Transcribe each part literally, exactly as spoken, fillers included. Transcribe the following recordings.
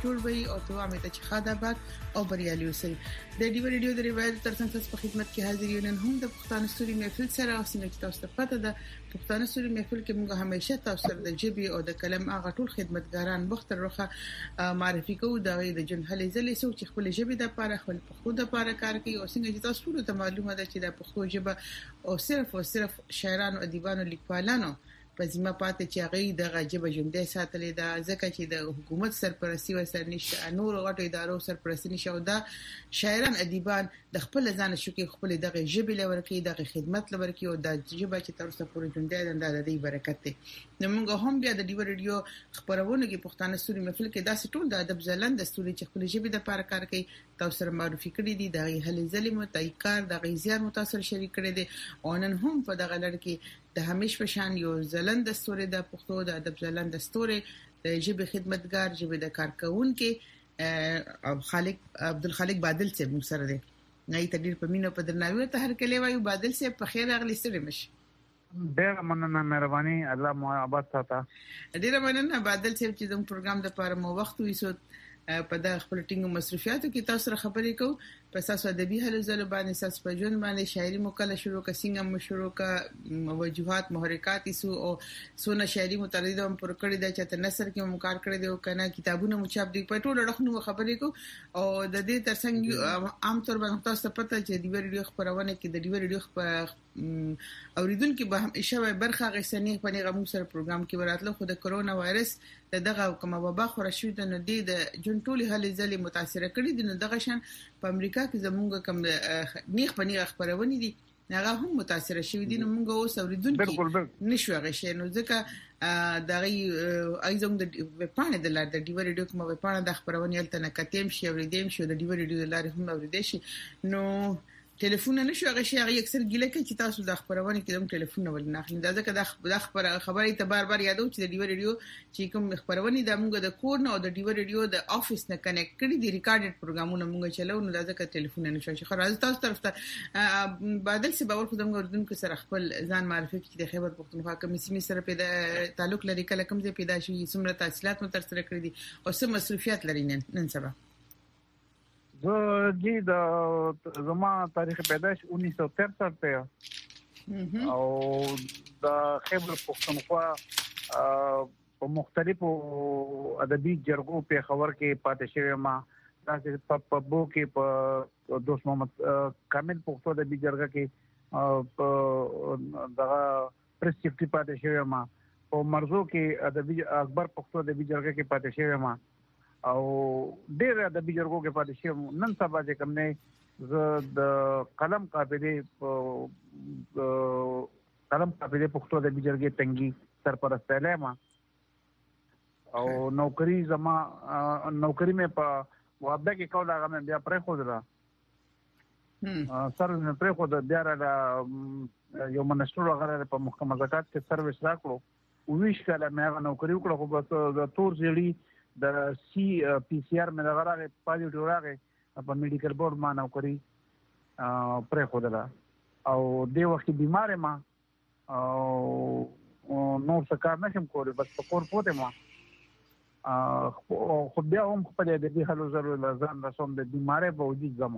جوړ وي او ته امید چې خاداباد او بریالي اوسئ. د ډیو ریډیو د روایت ترڅنګ تاسو په خدمت کې حاضر یو. نن هم د پښتون ستوري محفل سره اوسنۍ تاسو ته پته ده پښتون ستوري محفل کې موږ همیشه تاسو سره د جبي او د کلم هغه ټول خدمتګاران بختر روخه معرفي کوو د جن هلي زلي سو چې خپل جبي د لپاره خپل پښتو د لپاره کار کوي او څنګه چې تاسو ته معلومه ده چې د پښتو ژبه او صرف او صرف شاعرانو ادیبانو لیکوالانو په ځما پاتې چې هغه د غجبه ژوندې ساتلې ده ځکه چې د حکومت سرپرستی و سر نشته نور غټو ادارو سرپرستی نشته او دا شاعران ادیبان د خپل ځان شوکي خپل دغه ژبې لور کې دغه خدمت لور کې او د ژبه چې تر اوسه پورې ژوندې ده د دې برکت دی. نو موږ هم بیا د ډیو ریډیو خبرونه کې پښتانه ستوري محفل کې داسې ټول د ادب زلند د ستوري چې خپل ژبې د لپاره کار کوي تاسو سره معرفي کړی دي د هلي زلي متایکار د غیزیار متاثر شریک کړی دي او نن هم په دغه لړ کې د همیش په شان یو زلند ستوري د پښتو د ادب زلند ستوري د ژبې خدمتګار ژبې د کارکونکو او خالق عبدالخالق بادل سے موږ سره دی. نه تدیر په مينو په درناوي ته هر کله وایو بادل سے په خیر اغلی سره مش ډیر مننه مهرباني الله مو آباد ساته. ډیر مننه بادل سے چې زموږ پروګرام د لپاره مو وخت ویسو په د خپل ټینګو مصرفیاتو کې تاسو سره خبرې کوو په اساس ادبي هلو زلو باندې اساس په جون باندې شاعري مکله شروع کا څنګه مشروع کا وجوهات محرکات سو او سونه شاعري مترددم پر کړی د چته نثر کې مقار کړی دی او کنه کتابونه مچاپ دی په ټولو رخنو خبرې کوو او د دې ترڅنګ عام طور باندې تاسو ته پته چې دی ریډیو خبرونه کې د دی ریډیو اوریدونکو به همیشه برخه غسنی په نیغه مو سره پروګرام کې وراتله خو د کرونا وایرس دغه کوم وبا خو راشي د نو دی د جون ټولي هلي زلي متاثر کړي دي نو دغه شان په امریکا کې زمونږ کوم نیغ په نیغه خبرونه دي هغه هم متاثر شوی دي نو موږ اوس اوریدونکو نشو غشي نو ځکه دغه ایزوم د پانه د لار د ډیو ریډیو کوم په پانه د خبرونه یلته نه کتیم شي اوریدیم شو د ډیو ریډیو د لار هم اوریدې شي نو ټلیفون نه شو غشي هغه اکثر ګیله کوي چې تاسو د خبرونه کې کوم ټلیفون ول نه اخلي دا ځکه د خبر خبرې ته بار بار یادو چې د ډیو ریډیو چې کوم خبرونه د موږ د کور نه او د ډیو ریډیو د افیس نه کنیکټ کړي دي ریکارډډ پروګرامونه موږ چلو نو دا ځکه ټلیفون نه شو خو راځي تاسو طرف ته بادل سي باور خو د موږ اردن کې سره خپل ځان معرفي کړي د خیبر پختونخوا کوم سیمه سره پیدا تعلق لري کله کوم ځای پیدا شي څومره تحصیلات مو تر سره کړی دي او څه مصرفيات لري نن سبا. زه جی د زما تاریخ پیدائش انیس سو ترسٹھ ته او د خیبر پختونخوا په مختلفو ادبي جرګو په خبر کې پاتې شوی ما تاسو په بو کې په دوست محمد کامل پختو ادبي جرګه کې دغه پرسپټیو پاتې شوی ما په مرزو کې ادبي اکبر پختو ادبي جرګه کې پاتې شوی ما او ډېر ادبي جرګو کې پاتې شوم. نن سبا چې کوم نه ز د قلم قابلیت قلم قابلیت پښتو ادبي جرګې تنګي سرپرست علما او نوکری زما نوکری مې په وعده کې کوله هغه مې بیا پرې خو ده هم سر مې پرې خو ده بیا را یو منشور هغه په محکمه زکات کې سرویس راکړو ویش کله مې هغه نوکری وکړه خو بس د تور زیړی د سی پی سی آر مې لغراغه پازیټیو راغی په میډیکل بورډ ما نوکری پرې خو ده او د وخت بیمار ما او نو څه کار نشم کولای بس په کور پوتې ما خو بیا هم په دې د هلو زرو لازم رسوم د بیماری په وجود زما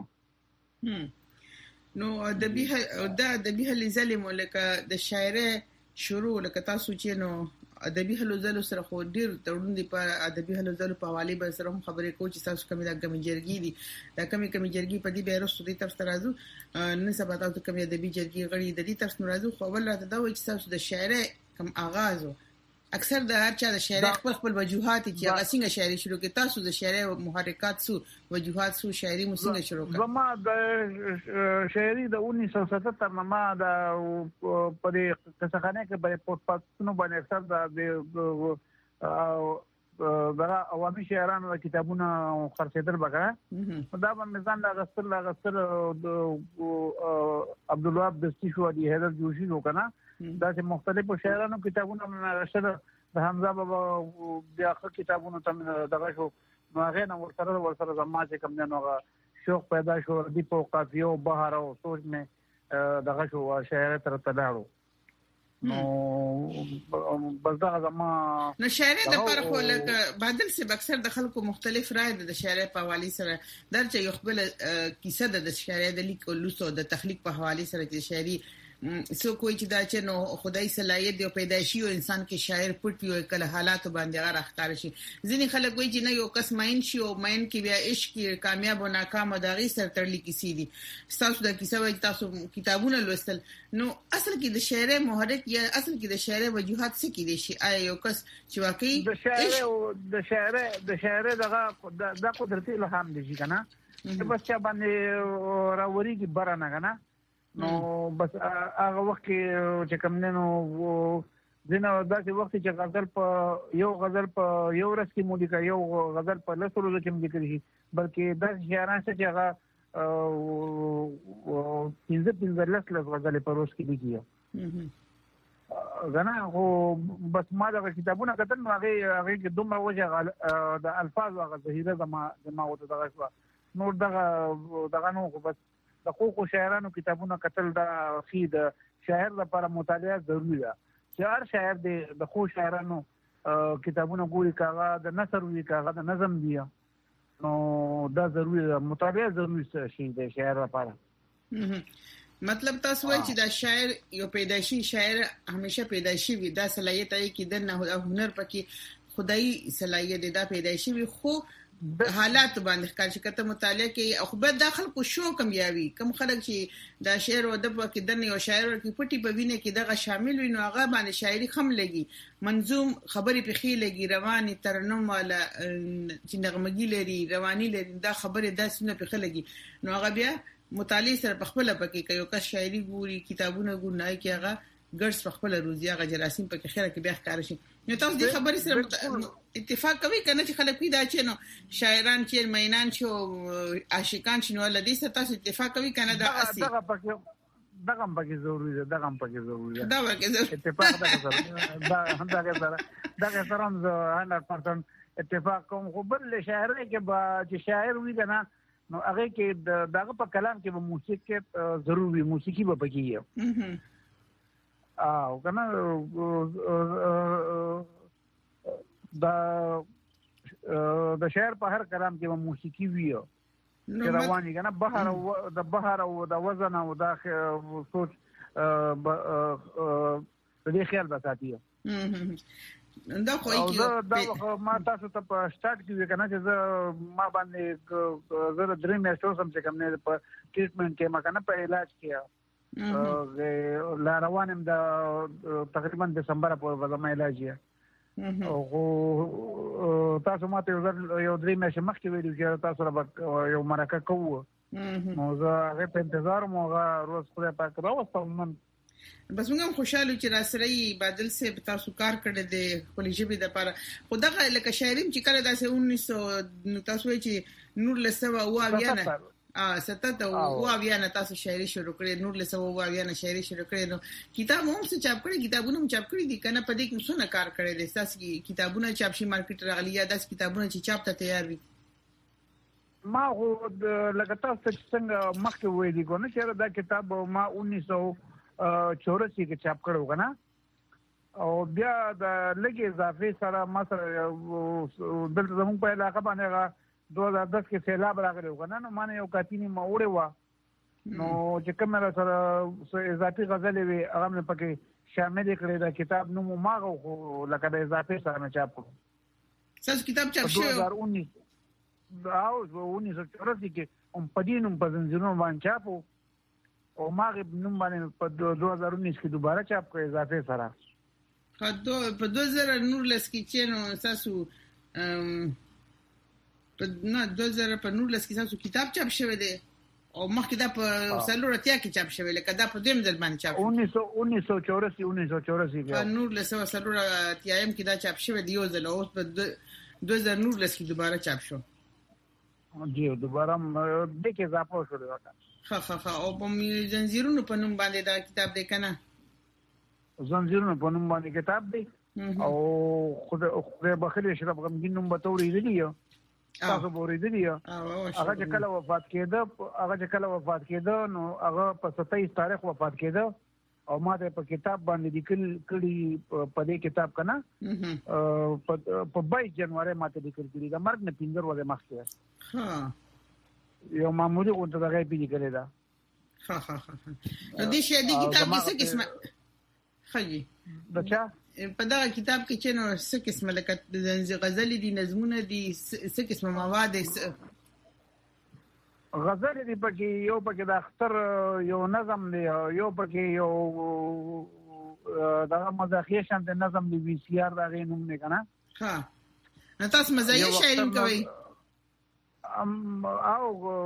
نو د به د د به لزلم لکه د شاعر شروع لکه تاسو چې نو ادبي هلو زلو سره خو ډیر تړون دي په ادبي هلو زلو په حواله به سره هم خبرې کوو چې تاسو کومه د کمی جرګي دي دا کمی کمی جرګي په دې بیرستو دي تر ترازو نن سبا تاسو کومه ادبي جرګي غړي د دې تر ناراضو خو ول راته دا وایي چې تاسو د شاعر کم آغاز اکثر د هر چا د شاعر خپل خپل وجوهات چې هغه څنګه شاعري شروع کې تاسو د شاعر محرکات سو وجوهات سو شاعري مو څنګه شروع کړه. زما د شاعري د انیس سو ستتر ما د پرې کسخانه کې په پښتون باندې اکثر د د عوامي شاعرانو کتابونه خرڅېدل بګه دا په میزان د غسل د غسل عبد الوهاب دستی شو دی هدر جوشي نو کنه دا چې مختلفو شاعرانو کتابونه نشته د حمزه بابا بیا کتابونو تم دغه شو نو هغه نو ورسره ورسره زما چې کوم نه نو شوق پیدا شو دی په قافیه او بهار او سوچ مې دغه شو شاعر تر تلاړو نو بس دا زما نو شاعر د پر خو لکه بدل سه اکثر د خلکو مختلف رائے د شاعر په حواله سره درچ یو خپل کیسه د شاعر د لیک او لوسو د تخلیق په حواله سره چې شاعري سو کوئی چې دا چې نو خدای صلاحیت دی پیدایشي او انسان کې شاعر پټ وي کله حالات باندې غره اختار شي ځینې خلک وایي چې نه یو کس ماین شي او ماین کې بیا عشق کې کامیاب او ناکام د غي سره تړلې کیسې دي تاسو د کیسه وایي تاسو کتابونه لوستل نو اصل کې د شاعر محرک یا اصل کې د شاعر وجوهات څه کې دي شي آیا یو کس چې واقعي د شاعر او د شاعر د شاعر دغه د قدرتي الهام دي کنه بس چې باندې راوري کې برانه کنه نو بس هغه وخت چې کوم نه نو دنه داسې وخت چې غزل په یو غزل په یو ورځ کې مو لیکه یو غزل په لس ورځو کې مو لیکل شي بلکې داسې شاعران چې هغه پنځه پنځه لس لس غزل په ورځ کې لیکي غنا خو بس ما دا کتابونه کتل نو هغه هغه کې دومره وجه د الفاظ هغه ظاهره زما زما وته دغه نور دغه دغه نو بس د خو شاعرانو کتابونه کتل دا خید شاعر لپاره مطالعه ضروری ده چې هر شاعر د خو شاعرانو کتابونه ګوري کاغه د نثر وی کاغه د نظم دی نو دا ضروری ده مطالعه ضروری شي د شاعر لپاره مطلب تاسو وایي چې دا شاعر یو پیدایشي شاعر همیشه پیدایشي وي دا صلاحیت یې کې د نه هنر پکې خدای صلاحیت دا پیدایشي وي خو حالات باندې ښکار شي کته مطالعه کې خو به داخل کو شو کم یاوي کم خلک چې دا شعر او ادب کې د یو شاعر کې پټي په وینه کې دغه شامل وي نو هغه باندې شاعري خم لګي منظوم خبرې په خې لګي رواني ترنم والا چې نغمګي لري رواني لري دا خبره داسنه په خې لګي نو هغه بیا مطالعه سره په خپل پکې کوي که شاعري ګوري کتابونه ګورنای کې هغه ګرځ په خپل روزي هغه جراثیم په کې خیره کې بیا ښکار شي نو تاسو دې خبرې سره اتفاق کوي کنه چې خلک پیدا چي نو شاعران چې مینان چې عاشقان چې نو لدی سره تاسو اتفاق کوي کنه دا اصلي دغه پکې دغه پکې ضروري ده دغه پکې ضروري ده دا پکې اتفاق ده دا دغه سره دغه سره هم مية بالمية اتفاق کوم خو بل شاعر کې چې شاعر وي کنه نو هغه کې دغه په کلام کې به موسیقي ضروري موسیقي به پکې وي او کنه دا د شعر په هر کلام کې موسیقي ویو چې رواني کنه بهر د بهر او د وزن او د سوچ د دې خیال بساتي دا خو دا ما تاسو ته په سٹارټ کې کنه چې ما باندې زه درې میاشتې سم چې کوم نه په ټریټمنټ کې ما کنه په علاج کې لا روانم د تقریبا دسمبر په وزما علاج یې او تاسو ماته یو درې میاشتې مخکې ویلو چې تاسو را یو مرکه کوو نو زه هغه په انتظار مو هغه روز خو پاک راوستم من بس موږ خوشاله چې را سره بدل سه تاسو کار کړی دی خپل ژبه د لپاره خدغه لکه شاعریم چې کله داسې انیس نو تاسو چې نور لسوا او بیا نه اه ستته او بیا نه تاسو شاعري شروع کړې نور لسوا او بیا نه شاعري شروع کړې نو کتاب هم څه چاپ کړی کتابونه هم چاپ کړی دي کنه په دې کې څونه کار کړی دي تاسو کتابونه چاپ شي مارکیټ راغلي یا داس کتابونه چې چاپ ته تیار وي ما هو لکه تاسو څنګه مخکې ویلي کوم چې دا کتاب ما انیس سو چوراسی کې چاپ کړو کنه او بیا د لګي اضافي سره ما سره دلته زموږ په علاقه باندې دو هزار دس کې سیلاب راغلی کنه نو مانه یو کاتینی ما وړه و نو چې کومه سره اضافي غزل وي هغه مې پکې شامل کړی دا کتاب نو ما غو لکه د اضافي سره چاپ کړو څه کتاب چاپ شو دو هزار انیس او زه انیس سو چوراسی کې هم پدینم په زنجیرونو باندې چاپو او ماغه نوم باندې په دو هزار انیس کې دوباره چاپ کړ اضافه سره په په دو هزار نولس کې چې نو تاسو په نه دو هزار په نولس کې تاسو کتاب چاپ شوی دی او مخکې دا په سلورتیا کې چاپ شوی لکه دا په دویم ځل باندې چاپ انیس سو چوراسی انیس سو چوراسی په نولس او سلورتیا کې دا چاپ شوی دی یو ځل او په دو هزار نولس کې دوباره چاپ شو جی دوباره د کې اضافه شو ها ها ها او په زنجیرونو په نوم باندې دا کتاب دی کنه زنجیرونو په نوم باندې کتاب دی او خدای بخیر شرف غمګین نوم به تورې دی تاسو بورې دی هغه چې کله وفات کېده هغه چې کله وفات کېده نو هغه په ستایس تاریخ وفات کېده او ما ته په کتاب باندې لیکل کړي په دې کتاب کنه په بایس جنوري ما ته لیکل کړي دا مرګ نه پینځه ورځې مخکې ها یو معمولی غونډه دغه پیږي کړي دا ها ها ها نو دې شی دې کتاب کې څه قسمه خجي بچا په دا کتاب کې چې نو څه قسمه لکه غزل دي نظمونه دي څه قسمه مواد غزل دی پکې یو پکې د اختر یو نظم دی یو پکې یو دا مزاحیه شان د نظم دی وی سی آر دا غینوم نه کنه ها نو تاسو مزاحیه شاعرین کوي ام او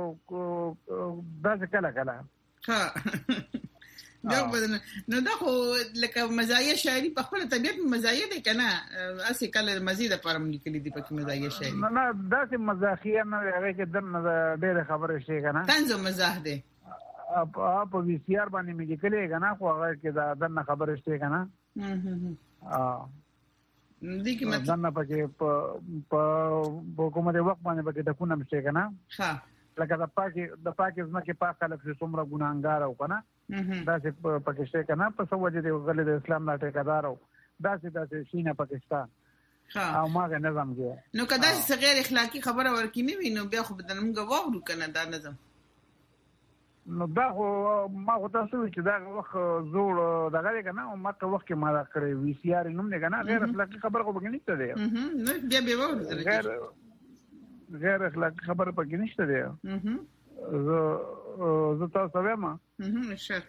دا څه کله کله ها دا نو دا خو لکه مزاحیه شاعري په خپل طبيعت مزاحیه دي کنه اسی کله مزید پر لیکلي دي پکې مزاحیه شاعري نه نه دا چې مزاحیه نه هغه کې د ډېر خبره شي کنه طنز مزاح دي په وی سی آر باندې مې لیکلي کنه خو هغه کې دا د خبره شي کنه هم هم اه دي کې مطلب دا پکې په په کومه وخت باندې پکې د کوم شي کنه ها لکه د پاکي د پاکي ځمکه پاک خلک چې څومره ګناهګار او کنه دا چې پاکستان کنه په سوجه د غلې د اسلام نه ټیکادار او دا چې دا چې شینه پاکستان او ماګه نظام دی نو کدا چې غیر اخلاقی خبره ورکی نه وینو بیا خو بدل موږ واغلو کنه دا نظم نو دا خو ما خو تاسو چې دا وخت زوړ دغه کنه او ماته وخت کې ما دا کړی وی سی آر نوم نه کنه غیر اخلاقی خبره خو بګنی ته دی نو بیا به وره غیر غیر اخلاقی خبره پکې نشته دی زه زه تاسو وایم هم شک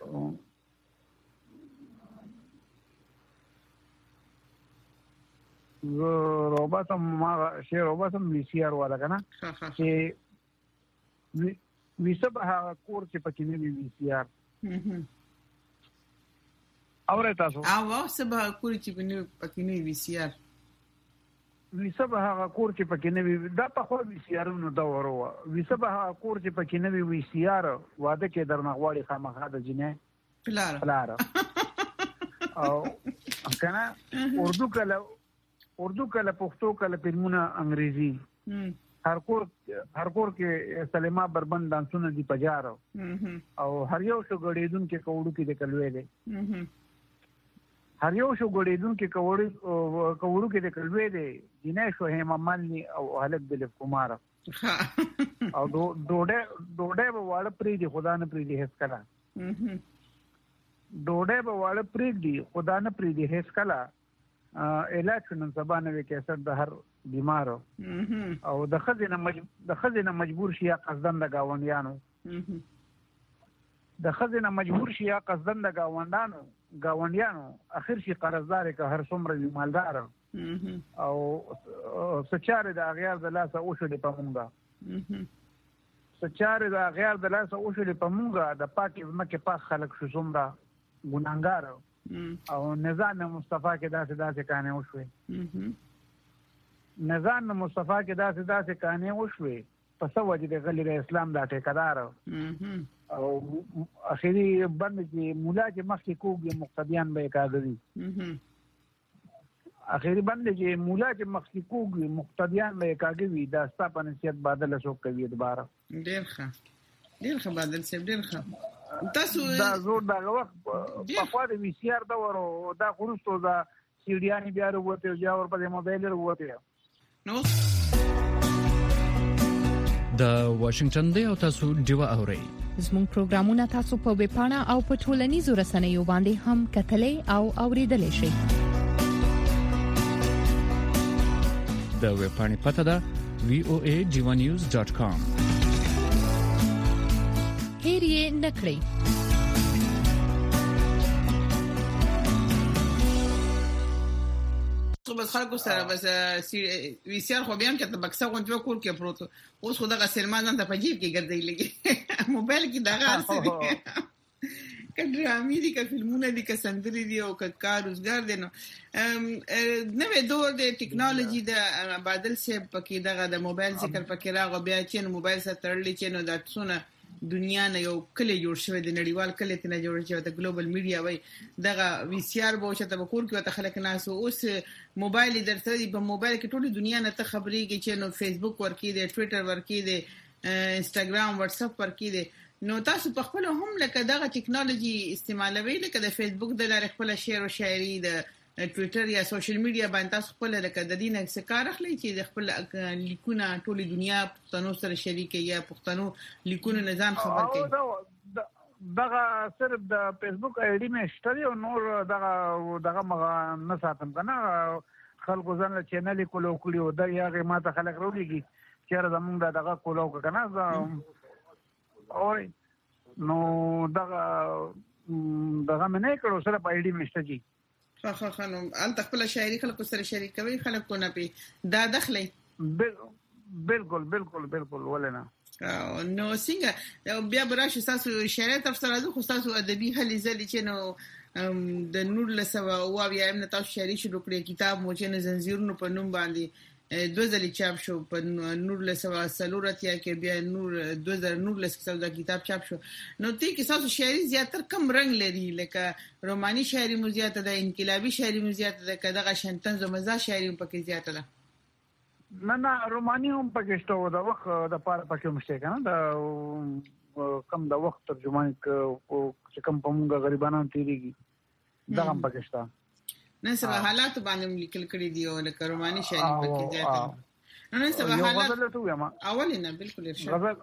زه روباتم ما شی روباتم وی سی آر والا کنه چې وی سبا کور چې پکې نه وی سی آر اوره تاسو او سبا کور چې پکې نه وی سی آر وی سبا کور چې پکې نه وی دا په خو وی سی آر نو دا ورو وی سبا کور چې پکې نه وی سی آر واده کې درنغواړي خامخا د جنې پلار پلار او کنه اردو کله اردو کله پښتو کله فلمونه انګریزي هر کور هر کور کې سلیما بربند دانسونه دی پجارو او هر یو شو غړېدون کې کوړو کې د کلوې دی هر یو شو غړېدون کې کوړو کوړو کې د کلوې دی جنې شو هم مالني او هلک دل کومار او ډوډه ډوډه به واړه پری دی خدا نه پری دی هیڅ کلا ډوډه به واړه پری دی خدا نه پری دی هیڅ کلا علاج نن سبا نه کې اثر د هر بیمارو او د خزینه د خزینه مجبور شي یا قصدن د گاونډیانو د خزینه مجبور شي یا قصدن د گاونډانو گاونډیانو اخر شي قرضدار که هر څومره مالدار او سچاره د اغیار د لاسه او شو د پمونګه سچاره د اغیار د لاسه او شو د پمونګه د پاک ځمکه پاک خلک شو څومره ګناګار او نظام مصطفی کې داسې داسې کانه وشوي نظام مصطفی کې داسې داسې کانه وشوي په سوجه د غلې اسلام د ټیکدار او اخیری بند کې مولا چې مخکې کوګي مقتدیان به کاږي اخیری بند کې مولا چې مخکې کوګي مقتدیان به کاږي دا ستاسو په نصیحت بدل شو کوي دوباره ډیر ښه ډیر ښه بدل سي ډیر ښه تاسو دا زور دا وخت په خوا د وی سی آر دا ورو دا خورستو دا سیډیانی بیا وروته یا ور په موبایل وروته نو د واشنگټن دی او تاسو دیوا اورئ زموږ پروګرامونه تاسو په ویب پاڼه او په ټولنیزو رسنیو باندې هم کتلې او اوریدلې شئ د ویب پاڼې پته ده وی او ای ډیوا نیوز ډاٹ کام هیر یې نکړئ خو بس خلکو سره بس وی سی آر خو بیا هم چې بکسه غونډه کول کې پروت اوس خو دغه سلمان ځان ته په جیب کې ګرځي لګي موبایل کې دغه ارسي کډرامي دي که فلمونه دي که سندري دي او که کار روزګار دي نو نوې دور د ټیکنالوژي د بادل سه پکې دغه د موبایل ذکر پکې راغو بیا چې موبایل سره تړلې چې نو د څونه دنیا نه یو کلی جوړ شوی د نړیوال کلی ته جوړ شوی د ګلوبل میډیا وای دغه وی سی آر به چې ته کور کې ته خلک ناس اوس موبایل درته په موبایل کې ټول دنیا نه ته خبرې کې چې نو فیسبوک ورکی دی ټوئیټر ورکی دی انستګرام واتس اپ ورکی دی نو تاسو په خپل هم لکه دغه ټیکنالوژي استعمالوي لکه د فیسبوک د لارې خپل شعر او شاعري د ټوئیټر یا سوشل میډیا باندې تاسو خپل لکه د دین څخه کار اخلي چې د خپل لیکونه ټولې دنیا پښتنو سره شریک یا پښتنو لیکونه نظام خبر کوي دغه صرف د فیسبوک آی ډی مې شته او نور دغه دغه مغه نه ساتم کنه خلکو ځان له چینل کولو کړیو د یاغه ماته خلک وروړي چې زمونږ دغه کولو کنه او نو دغه دغه مې نه کړو سره په آی ډی مشته جی خا خا خا نو ال تخپل شاعري خلکو سره شریک کوي خلکو نه پی دا دخلي بالکل بالکل بالکل ولنه نو څنګه بیا براش تاسو شاعري تفسیر د خو تاسو ادبي هلي زلي چې نو د نور لسوا او بیا هم تاسو شاعري شروع کړی کتاب مو چې نه زنجیرونو په نوم باندې دوه ځلې چاپ شو په نور لسوا سلورت یا کې بیا نور دوه زره نور لسوا دا کتاب چاپ شو نو تی کې تاسو شاعري زیاتره کم رنگ لري لکه روماني شاعري مو زیاته ده انقلابي شاعري مو زیاته ده کداغه شنتنز او مزه شاعري په کې زیاته ده نه نه روماني هم پکې شته د وخت د پاره پکې مشته کنه د کم د وخت ترجمه چې کم په موږ غریبانو تیریږي دا هم پکې شته نن سبا حالات باندې لیکل کړی دی او لکه روماني شاعري پکې زیاته نن سبا حالات اولینه بالکل ارشاد غزل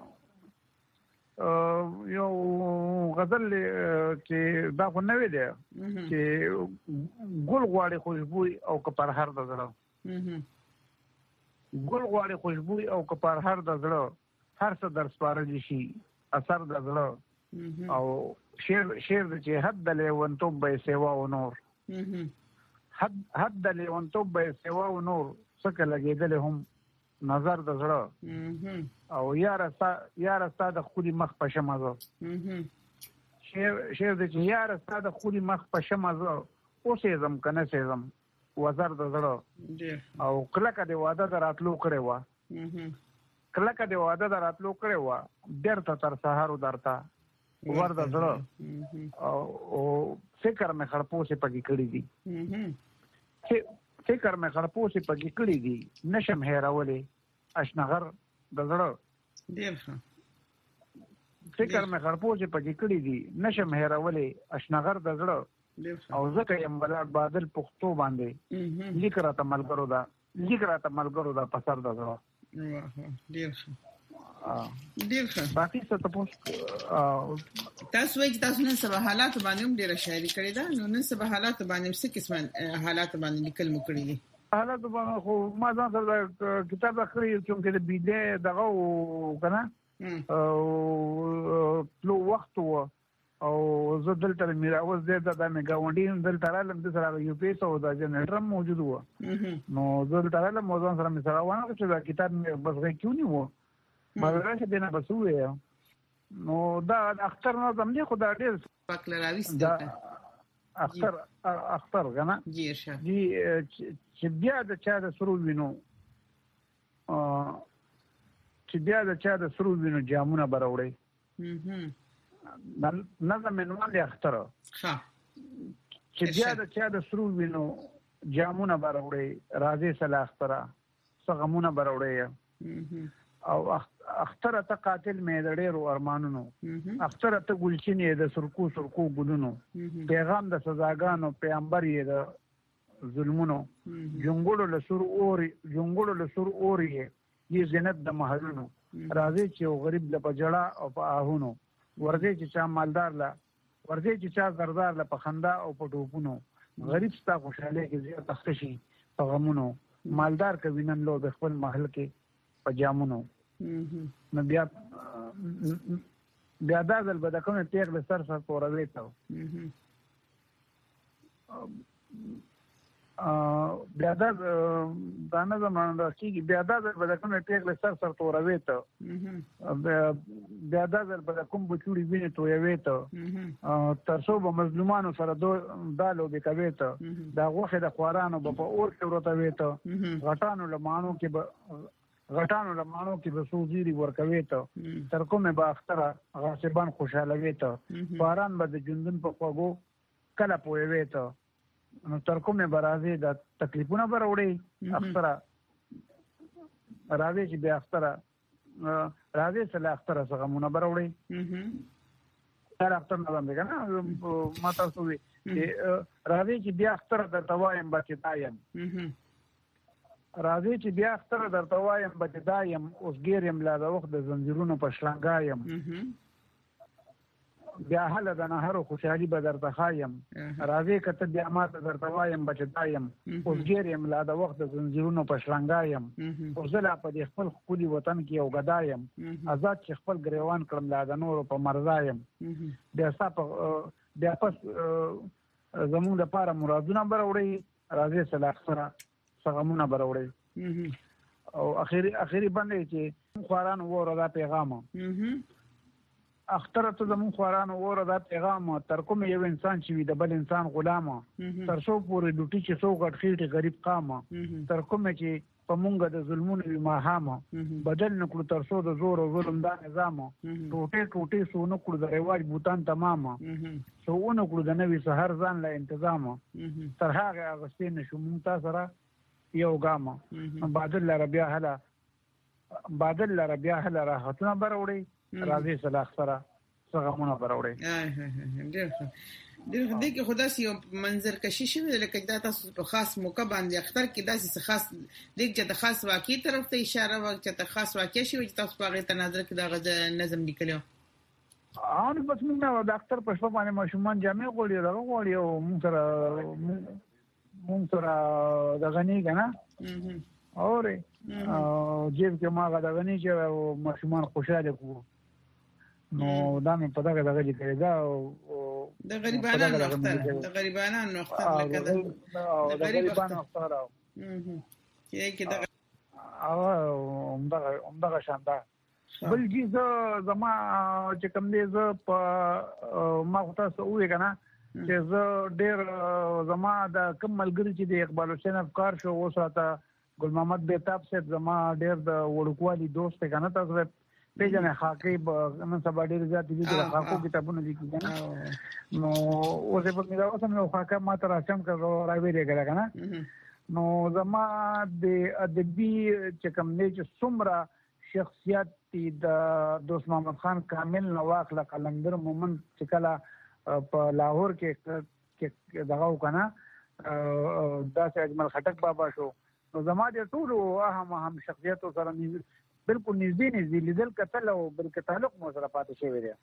یو غزل چې دا خو نوې ده چې ګل غواړي خوشبوئی او کپر هر د زړه ګل غواړي خوشبوئی او کپر هر د زړه هر څه در سپارل شي اثر د زړه او شعر شعر چې حد د لیونتوب به سیوا او نور حد حد د لیونتوب به سیوا او نور څخه لګیدل هم نظر د زړه او یار استا یار استا د خولي مخ په شمازو شعر شعر د یار استا د خولي مخ په شمازو او سیزم کنه سیزم وزر د زړه او کله د واده دراتلو کړي وا کله د واده دراتلو کړي وا درته تر سهارو درتا ور د زړه او فکر مې خړپوسه پګی کړی دي فکر مې خړپوسه پګی کړی دي نشم هېراولې اشنغر د زړه ډیر ښه فکر مې خړپوسه پګی کړی دي نشم هېراولې اشنغر د زړه او ځکه یم بلاد بادل پښتو باندې لیک را تملګرو دا لیک را تملګرو دا پسر د زړه ډیر ښه ډیر ښه باقي څه تاسو تاسو وایي تاسو نن سبا حالات باندې هم ډیر شاعري کړی دا نو نن سبا حالات باندې څه قسم حالات باندې لیکل مو کړی دي حالات باندې خو ما ځان سره کتاب اخري چې د بيده دغه کنه او لو وخت وو او زه دلته میراوز دې د مې گاونډي دلته رالم د سره یو پیسو د جنریټر موجود وو نو زه دلته رالم مو ځان سره مې سره وانه چې دا کتاب مې بس غي کیونی وو ما راشه دینه بسوي نو دا اختر نظم دی خدای ډیر پاکلراويست اختر اختر غنا جی ارشاد جی چې بیا د چا د سرو وینو چې بیا د چا د سرو وینو جامونه براوړي نظم منوال اختر ها چې بیا د چا د سرو وینو جامونه براوړي راځي سلا اختر څنګهونه براوړي او اختر ته قاتل مې د ډېرو ارمانونو اختر ته ګلچینې د سرکو سرکو ګلونو پیغام د سزاګانو پیغمبر یې د ظلمونو جنګړو له سر اوري جنګړو له سر اوري یې جنت د محلونو راځي چې غریب له پجړه او په آهونو ورځي چې چا مالدار لا ورځي چې چا زردار لا په خندا او په ټوپونو غریب ستا خوشاله کې زیات تختشي په غمونو مالدار کوي نن لو د خپل محل کې پجامونو نو بیا بیا دا ځل به د کومه پیغ له سر سره توروي ته بیا دا دا نه زمونږ د کیږي بیا دا ځل به د کومه پیغ له سر سره توروي ته بیا دا ځل به د کوم بچوړي ویني توروي ته تر څو به مظلومانو سره دا لوبې کوي ته دا غوښه د خوارانو به په اور کې ورته وي ته غټانو لمانو کې به غټانو لمانو کې به سوزيري ورکوي ته تر کومه به اختر غاصبان خوشاله وي ته باران به د جندن په خوغو کله پوي ته نو تر کومه برازي د تکلیفونه بروړي اختر راځي چې به اختر راځي چې اختر څنګه برابرې تر اختر نه باندې کنه ما تاسو وی چې راځي چې بیا اختر د توایم بچی دایم راځي چې بیا اختر د توایم بچی دایم اوس ګیرم لا د وخت د زنجیرونو په شلنګایم بیا هله د نهرو خوشحالي به درته خایم راځي کته بیا ماته درته وایم بچ دایم اوس ګیرم لا د وخت د زنجیرونو په شلنګایم او زه په دې خپل خولي وطن کې یو غدایم آزاد چې خپل ګریوان کړم لا د نورو په مرزایم بیا صاحب بیا پس زموږ لپاره مرادونه بروړي راځي صلاح سره څنګهونه بروړي او اخیری اخیری باندې چې خواران وره دا پیغام اختر ته زمون خوارانو وره دا پیغام تر کوم یو انسان چې د بل انسان غلام تر څو پورې ډوټي چې څو غټ خېټه غریب قام تر کوم چې په مونږ د ظلمونو وي ماهام بدل نکړو تر څو د زور او ظلم دا نظام ټوټه ټوټه سو نکړو د رواج بوتان تمام سو نکړو د نوې سحر ځان لا تنظیم تر هغه اغستین شو مونږ تاسو سره یو ګام بادل لربیا هلا بادل لربیا هلا راحتونه بروړي راځي صلاح سره څنګهونه بروړي ډېر ډېر دې کې خدا سي منظر کشي شوی لکه دا تاسو په خاص موقع باندې اختر کې داسې خاص دې چې د خاص واقعي طرف ته اشاره وکړه چې د خاص واقعي شوی چې تاسو په غوښتنه نظر کې دا غږ نظم لیکلو ان بس موږ د اختر په شپه باندې ماشومان جامع غوړي دا غوړي او موږ سره موږ سره د غنی کنه اورې جیب کې ما غدا غنی چې ماشومان خوشاله کو نو دا مې په دغه دغه کې دا د غریبانو اختر د غریبانو اختر لکه د غریبانو اختر هم کې کې دا او همدغه همدغه شاندا بل چې زما چې کوم دې ز په ما تاسو وې کنه چې ز ډېر زما د کوم ملګری چې د اقبال حسین افکار شو وساته ګل محمد بیتاب صاحب زما ډېر د وړوکوالي دوست کنه تاسو پیژنه خاکي نن سبا ډېر زیات دي د خاکو کتابونه لیکي کنه نو اوسه په میرا اوسه نو خاکه ما تر اچم کړو راوي لري کنه نو زما د ادبي چې کوم نه چې څومره شخصیت د دوست محمد خان کامل نواخ له قلندر مومن چې کله په لاهور کې دغه وکنه داسې اجمل خټک بابا شو نو زما د ټولو اهم اهم شخصیتو سره بالکل نږدې نږدې لیدل کتل او بلکې تعلق مو سره پاتې شوی دی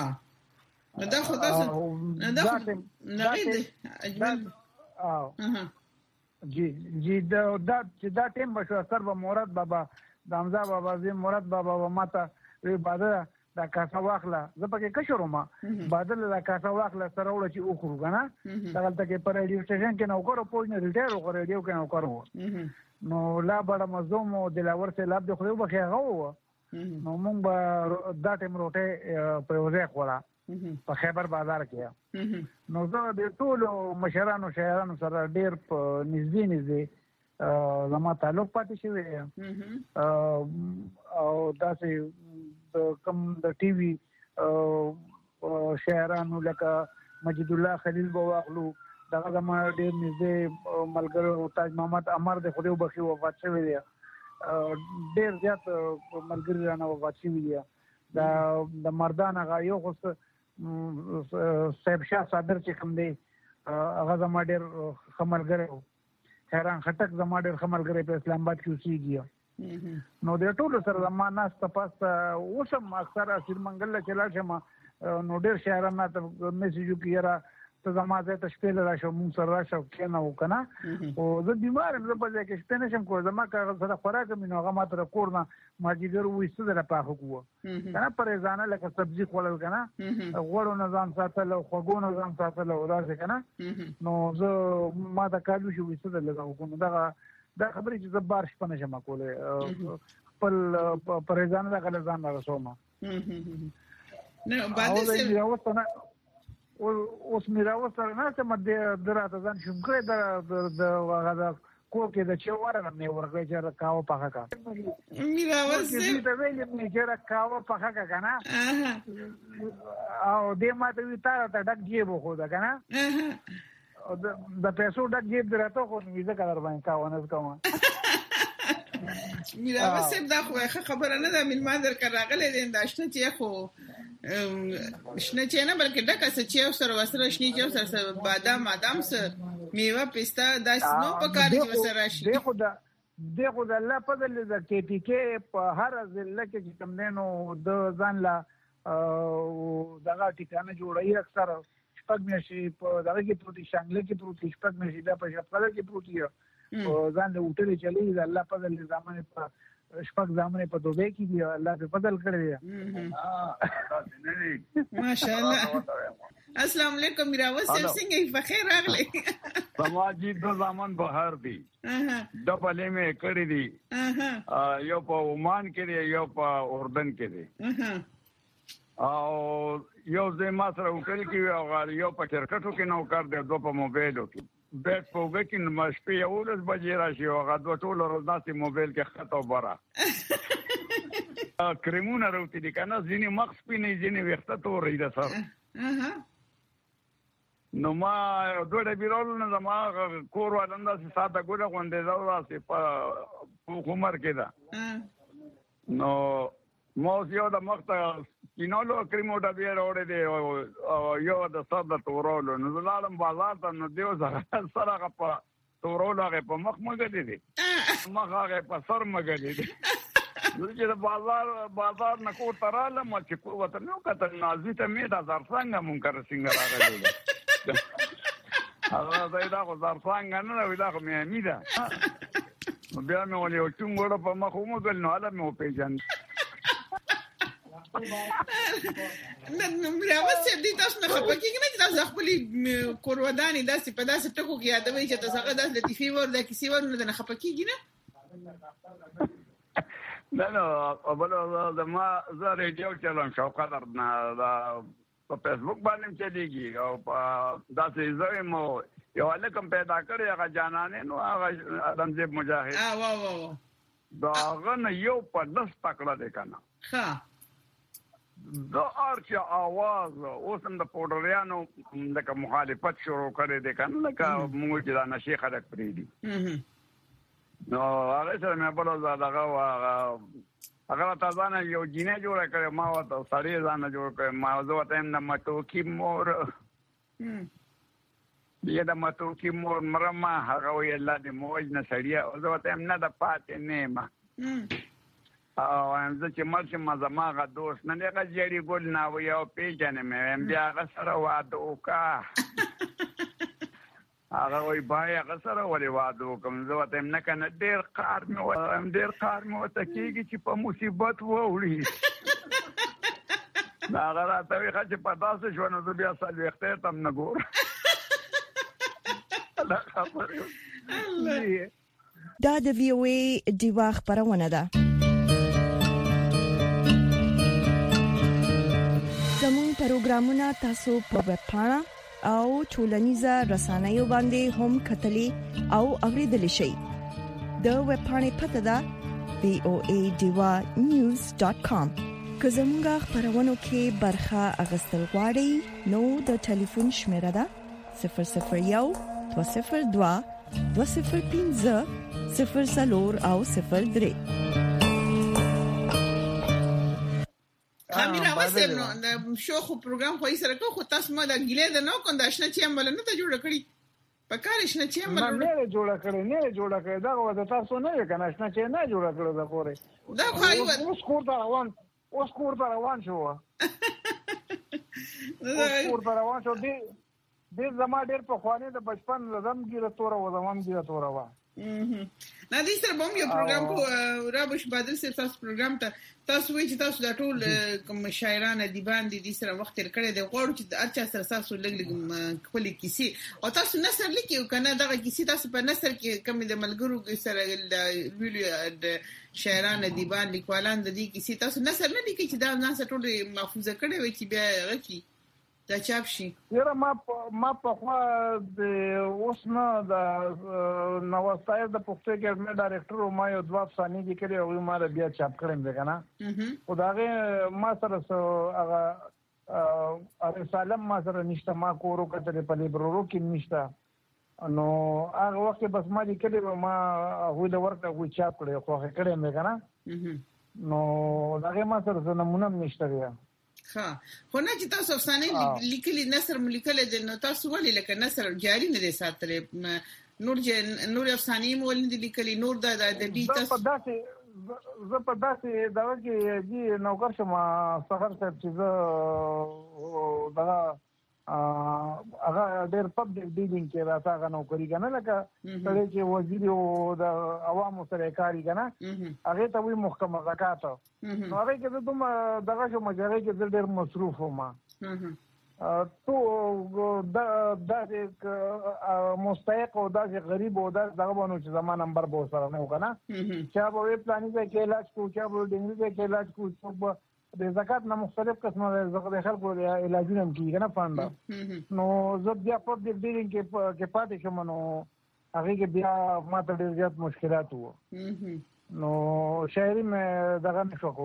ها دا خو تاسو دا نه دی اجمل او جی جی دا چې دا ټیم بشو سر به مراد بابا د حمزه بابا زی مراد بابا و ماته وی باده دا کاسا واخله زه پکې کشرو ما بدل دا کاسا واخله سره وړ چې اوخرو کنه دغلته کې پر ریډیو سټیشن کې نو کورو پوجنه ریټایر وکړ ریډیو کې نو کورو نو لا بڑا مزوم او دلاور سے لاب د خو به هغه نو مونږ به دا ټیم روټه په وځه خوړه په خیبر بازار کې نو زه د ټولو مشرانو شاعرانو سره ډیر په نږدې نږدې زما تعلق پاتې شوی او داسې د کم د ټي وي شاعرانو لکه مجید الله خلیل بواخلو دغه زما ډیر نږدې ملګرو تاج محمد امر د خو بخي وفات شوی دی ډیر زیات ملګری رانه وفات شوی دی دا د مردان هغه یو خو صاحب شاه صادر چې کوم دی هغه زما ډیر خملګری حیران خټک زما ډیر خملګری په اسلام آباد کې اوسېږي نو د ټولو سره زما ناس تاسو اوسم اکثر اسیر منګل چلا شم نو ډیر شاعرانه ته میسیجو کیرا ته زما ته شپې له راشه مون سره راشه کنه وکنه او زه بیمار یم زه په ځکه شپې نشم کوم زما کار سره خوراک مې نو هغه ماته کور نه ماجیګر وېست در پاخو کو کنه پرېزانه لکه سبزی خورل کنه غوړو نظام ساتل او خوګو نظام ساتل او راځي کنه نو زه ما دا کالو شو وېست در لګاو کوم دا دا خبرې چې زه بار شپه نشم کوله خپل پرېزانه دا غل ځان رسوم نو بعد څه اوس مې راوستل نه چې مده دراته ځان شم کړی د د هغه کو کې د چوره مې ورغې چې کاو پخا کا مې راوستل چې دا ویلې مې چې کاو پخا کا کنه او دې ماته وی تا ته ډک جیب خو دا کنه او د پیسو ډک جیب درته خو ویزه کار باندې کاونه کوم میرا وسه دا خو خبره نه ده ملمان در راغله دین داشته چې خو شنه چې نه بلکې ډکه چې سره وسره شنی چې سره بادام بادام سره میوه پستا داس نو پکاره چې وسره شي دغه دا دغه د الله په دل د کې پی کې په هر ځل کې کوم نو د ځان لا دغه ټیکانه جوړي اکثر شپږ مېشي په دغه کې پروتي شانګل کې پروتي شپږ مېشي دا په شپږ کې پروتي او ځان له وټلې چلی د الله په دل ځامن په شپږ ځامن په دوبه کې دی الله په بدل کړی ماشاء الله. السلام علیکم میرا وسیم څنګه په خیر راغلی سماجی د ځامن بهر دی د پلې مې کړی دی یو په عمان کې دی یو په اردن کې دی او یو زما سره وکړل کې او یو په شرکتو کې نو کار دی دوه په موبایلو کې بیت په وګ کې مشپې یو ورځ بجې راشي او هغه دوه ټول ورځ داسې موبایل کې خط او برا کریمونه راوتی دي کنه ځینې مخ سپینې ځینې وخته تورې ده سر نو ما دوه د بیرول نه زما کور ولنده ساده ګوره غونډې دا واسه په عمر کې ده نو مو یو د مخته کینولو کریمو د بیر اورې دی او یو د صد تورولو نو زلالم بازار ته نو دیو سره سره په تورولو هغه په مخ مګدې دي مخ هغه په سر مګدې دي نو چې د بازار بازار نه کو تراله ما چې کو وته نو کته نازي ته می د زار څنګه مونږ کر څنګه راغلی هغه دا خو زار څنګه نه وي دا خو مې امیده بیا مې ولې او څنګه په مخ مګل نو اله مې پیژن نو میرا وسه دي تاسو نه خپکیږي نه تاسو خپل کوروداني داسې په داسې ټکو کې یادوي چې تاسو هغه داسې لطیفي ور د کیسې ور نه خپکیږي نه نه نو بل د ما زه ریډیو چلم شوقه درنه دا په فیسبوک باندې چلیږي او په داسې زوی مو یو لکم پیدا کړی هغه جانانه نو هغه ادمزیب مجاهد اه واه واه دا هغه یو په دس تکړه دی کنه ها دا ارچ आवाज اوس هم د پوډریانو لکه مخالفت شروع کړي دي کنه لکه موږ چې دا نشي خلک پرې دي نو هغه سره مې په لور دغه هغه تاسو نه یو جینې جوړ کړې ما وته سړی ځان جوړ کړې ما زه ته نه مټو کې مور دې دا مټو کې مور مرما هغه وی الله دې موج نه سړیا او زه ته نه د پاتې نه ما او هم زه چې مرشم ما زما غا دوست نه لږه جړی ګل نه و یو پیژنې مې بیا هغه سره واده وکړه هغه وی بای هغه سره ولې واده وکم زه ته نه کنه ډیر کار مې هم ډیر کار مې وته کېږي چې په مصیبت ووري دا هغه راته وی چې په تاسو شو نو بیا سال وخته تم نه ګور دا خبره دا د وی او ای دیوا خبرونه ده زمون پروګرامونه تاسو په ویب پاڼه او ټولنیزه رسنیو باندې هم کتلی او اوریدلی شئ د ویب پاڼې پته ده وی او ای دیوا نیوز ډاٹ کام که زمونږ خبرونو کې برخه اغستل غواړئ نو د ټلیفون شمیره ده صفر صفر یو دوه صفر دوه دوه صفر پنځه صفر صفر او صفر درې خمیره وسه نو د شو خو پروګرام خو یې سره کو خو تاسو ما د ګیله د نو کوم داشنه چې عمل نه ته جوړ کړی په کار شنه چې عمل نه جوړ کړی نه جوړ کړی دا و تاسو نه کنه شنه چې نه جوړ کړی دا خوري دا خو ایو اوس کور ته روان اوس کور ته روان شو اوس کور ته روان شو دې دې زما ډېر په خوانه د بچپن زم ګیره تور و زمام ګیره تور و نه دې سره بوم یو پروګرام کو رابش بادل سره تاسو پروګرام ته تاسو وایي چې تاسو د ټول کوم شاعرانه دی باندې دې سره وخت تر کړی دی غوړ چې د اچا سره تاسو لګ لګ خپل کیسې او تاسو نثر لیکي کنه دغه کیسې تاسو په نثر کې کم د ملګرو سره د ویلو د شاعرانه دی باندې لیکوالان د دې کیسې تاسو نثر نه لیکي چې دا ناس ټول محفوظه کړي وي چې بیا غکی دا چاپ شي یره ما ما په خوا د اوسنه د نوستای د پښتو کې ډایرکټر ما یو دوه افسانې لیکلي او ما بیا چاپ کړم ده کنه او داغه ما سره هغه ا رسالم ما سره نشته ما کورو کتل په لیبرورو کې نشته نو هغه وخت بس ما دې کړي ما هو د ورته وی چاپ کړي خو هغه کړي مې کنه نو هغه ما سره نمونه نشته دی ها خو نه چې تاسو افسانې لیکلي نثر ملیکل دي نو تاسو ولې لکه نثر جاری نه دي ساتره نور چې نور افسانې مول نه لیکلي نور د ادبي تاسو زه په داسې دا کې دي نوکر شم سحر صاحب چې زه دا هغه ډېر پبلک ډیلینګ کې راځه هغه نوکری کنه لکه سره چې وزیر او د عوامو سره کاری کنه هغه ته وی محکمه زکات نو هغه کې ته دوم دغه شو مجره کې ډېر مصروف وم تو دا د مستحق او د غریب او دغه باندې چې زمان نمبر به سره نه وکنه چې به پلانې کې علاج کو چې به ډنګري کې علاج کو د زکات نه مختلف قسمه د خلکو د علاجونو کې کنه فاند نو زه بیا په دې ډیرینګ کې کې پاتې شوم نو هغه کې بیا ماته ډېر زیات مشکلات وو نو شاعري مې دغه نشو کو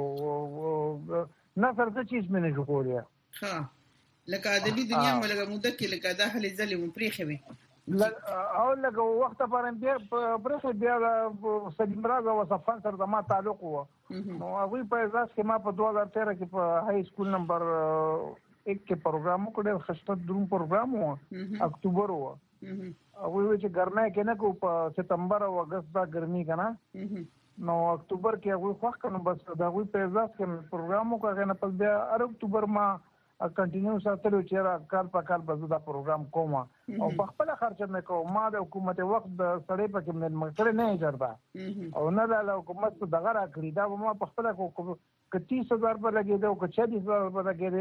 نه سره څه چیز مې نه شو کولای ها لکه ادبي دنیا ملګر مده کې لکه د اهل ځلې مو پریخوي او لکه وخت پر بیا پرخه بیا سلیم راز او صفان سره ما تعلق وو نو هغه په اساس کې ما په دوه هزار تیرہ کې په های سکول نمبر ایک کې پروګرام وکړ خشته دروم پروګرام وو اکتوبر وو هغه چې ګرمه کې نه کو په سپتمبر او اگست دا ګرمي کنه نو اکتوبر کې هغه خوښ کنه بس دا هغه په اساس کې پروګرام وکړ نه پس بیا اکتوبر ما کنټینیو ساتلو چې را کال په کال به دا پروګرام کوم او په خپل خرچ نه کوم ما د حکومت وخت د سړې په کې من مکر نه جوړدا او نه د حکومت دغه را کړی دا ما په خپل کو تیس هزار په لګیدو او چالیس هزار په لګیدو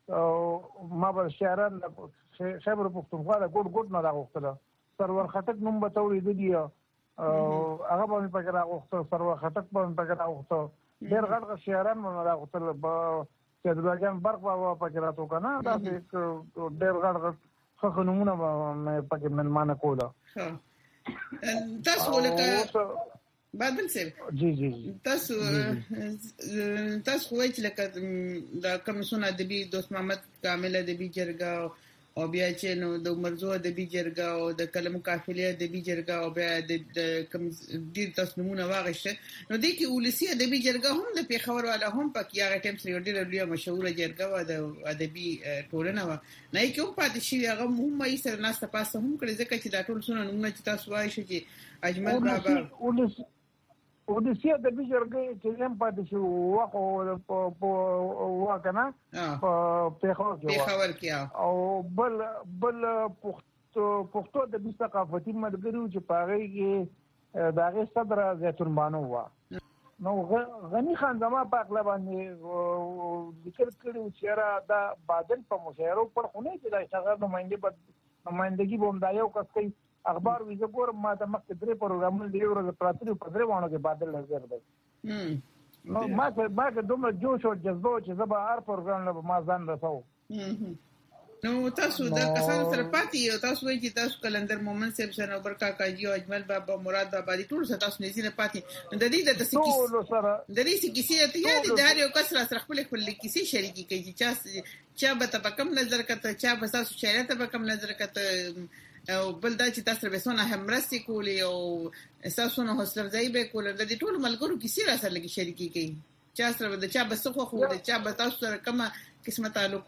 ما به شهران خبر پښتونخوا د ګډ ګډ نه راغوښتل سرور خټک نوم به تورې دی هغه به په کې راغوښتل سرور خټک په کې راغوښتل ډېر غړ شهران نه راغوښتل چې د باجان برق په پکې راتو کنه دا ډېر غړ خو نمونه مې پکې من مان کوله تاسو لکه بادل سر جی جی تاسو تاسو وایي چې لکه د کمیسیون ادبي دوست محمد کامل ادبي جرګه او بیا چې نو د مرزو ادبي جرګه او د کلم قافله ادبي جرګه او بیا د کم ډیر تاسو نمونه واغښته نو د کې ولسی ادبي جرګه هم د پیښور والا هم پکې هغه ټیم سره ډیر لوی مشهور جرګه و د ادبي ټولنه و نه کوم پاتې شي هغه هم یې سره ناس ته پاسه هم کړی ځکه چې دا ټول سونه نمونه چې تاسو وایي چې اجمل بابا او د سیاسي د بجرګې چې هم پاتې شو واخو په واکنه په پیښور کې او بل بل پښتو د بي ثقافتي مدګرو چې پاره کې داغه صدر زيتون بانو وا نو غني خان زما په اقلا باندې ذکر کړو چې را دا بادل په مشاعره پر خونه چې دا څنګه نمائندګي نمائندګي بوم دا یو کس کوي اخبار ویزه ګور ما د مخ درې پروګرامونه دی ورځ پراتری په درې وانه کې بادل نظر دی نو ما ته ما ته دومره جوش او جذبه چې زه به هر پروګرام له ما ځان رسو نو تاسو د کسانو سره پاتې یو تاسو وایي چې تاسو کلندر مومن صاحب سره او برکا کاجی او اجمل بابا مراد بابا دي ټول سره تاسو نږدې پاتې د دې د تاسو سره د دې کیسې ته یاد دي دا یو کس سره خپل خپل کیسې شریکي کوي چې چا به ته کم نظر کته چا به تاسو شریعت به کم نظر کته او بل دا چې تاسو به سونه همرسي کولی او تاسو نو حوصله ځای به کول د دې ټول ملګرو کیسې را سره لګي شریکي کوي چا سره د چا بس خو خو د چا به تاسو سره کومه قسمه تعلق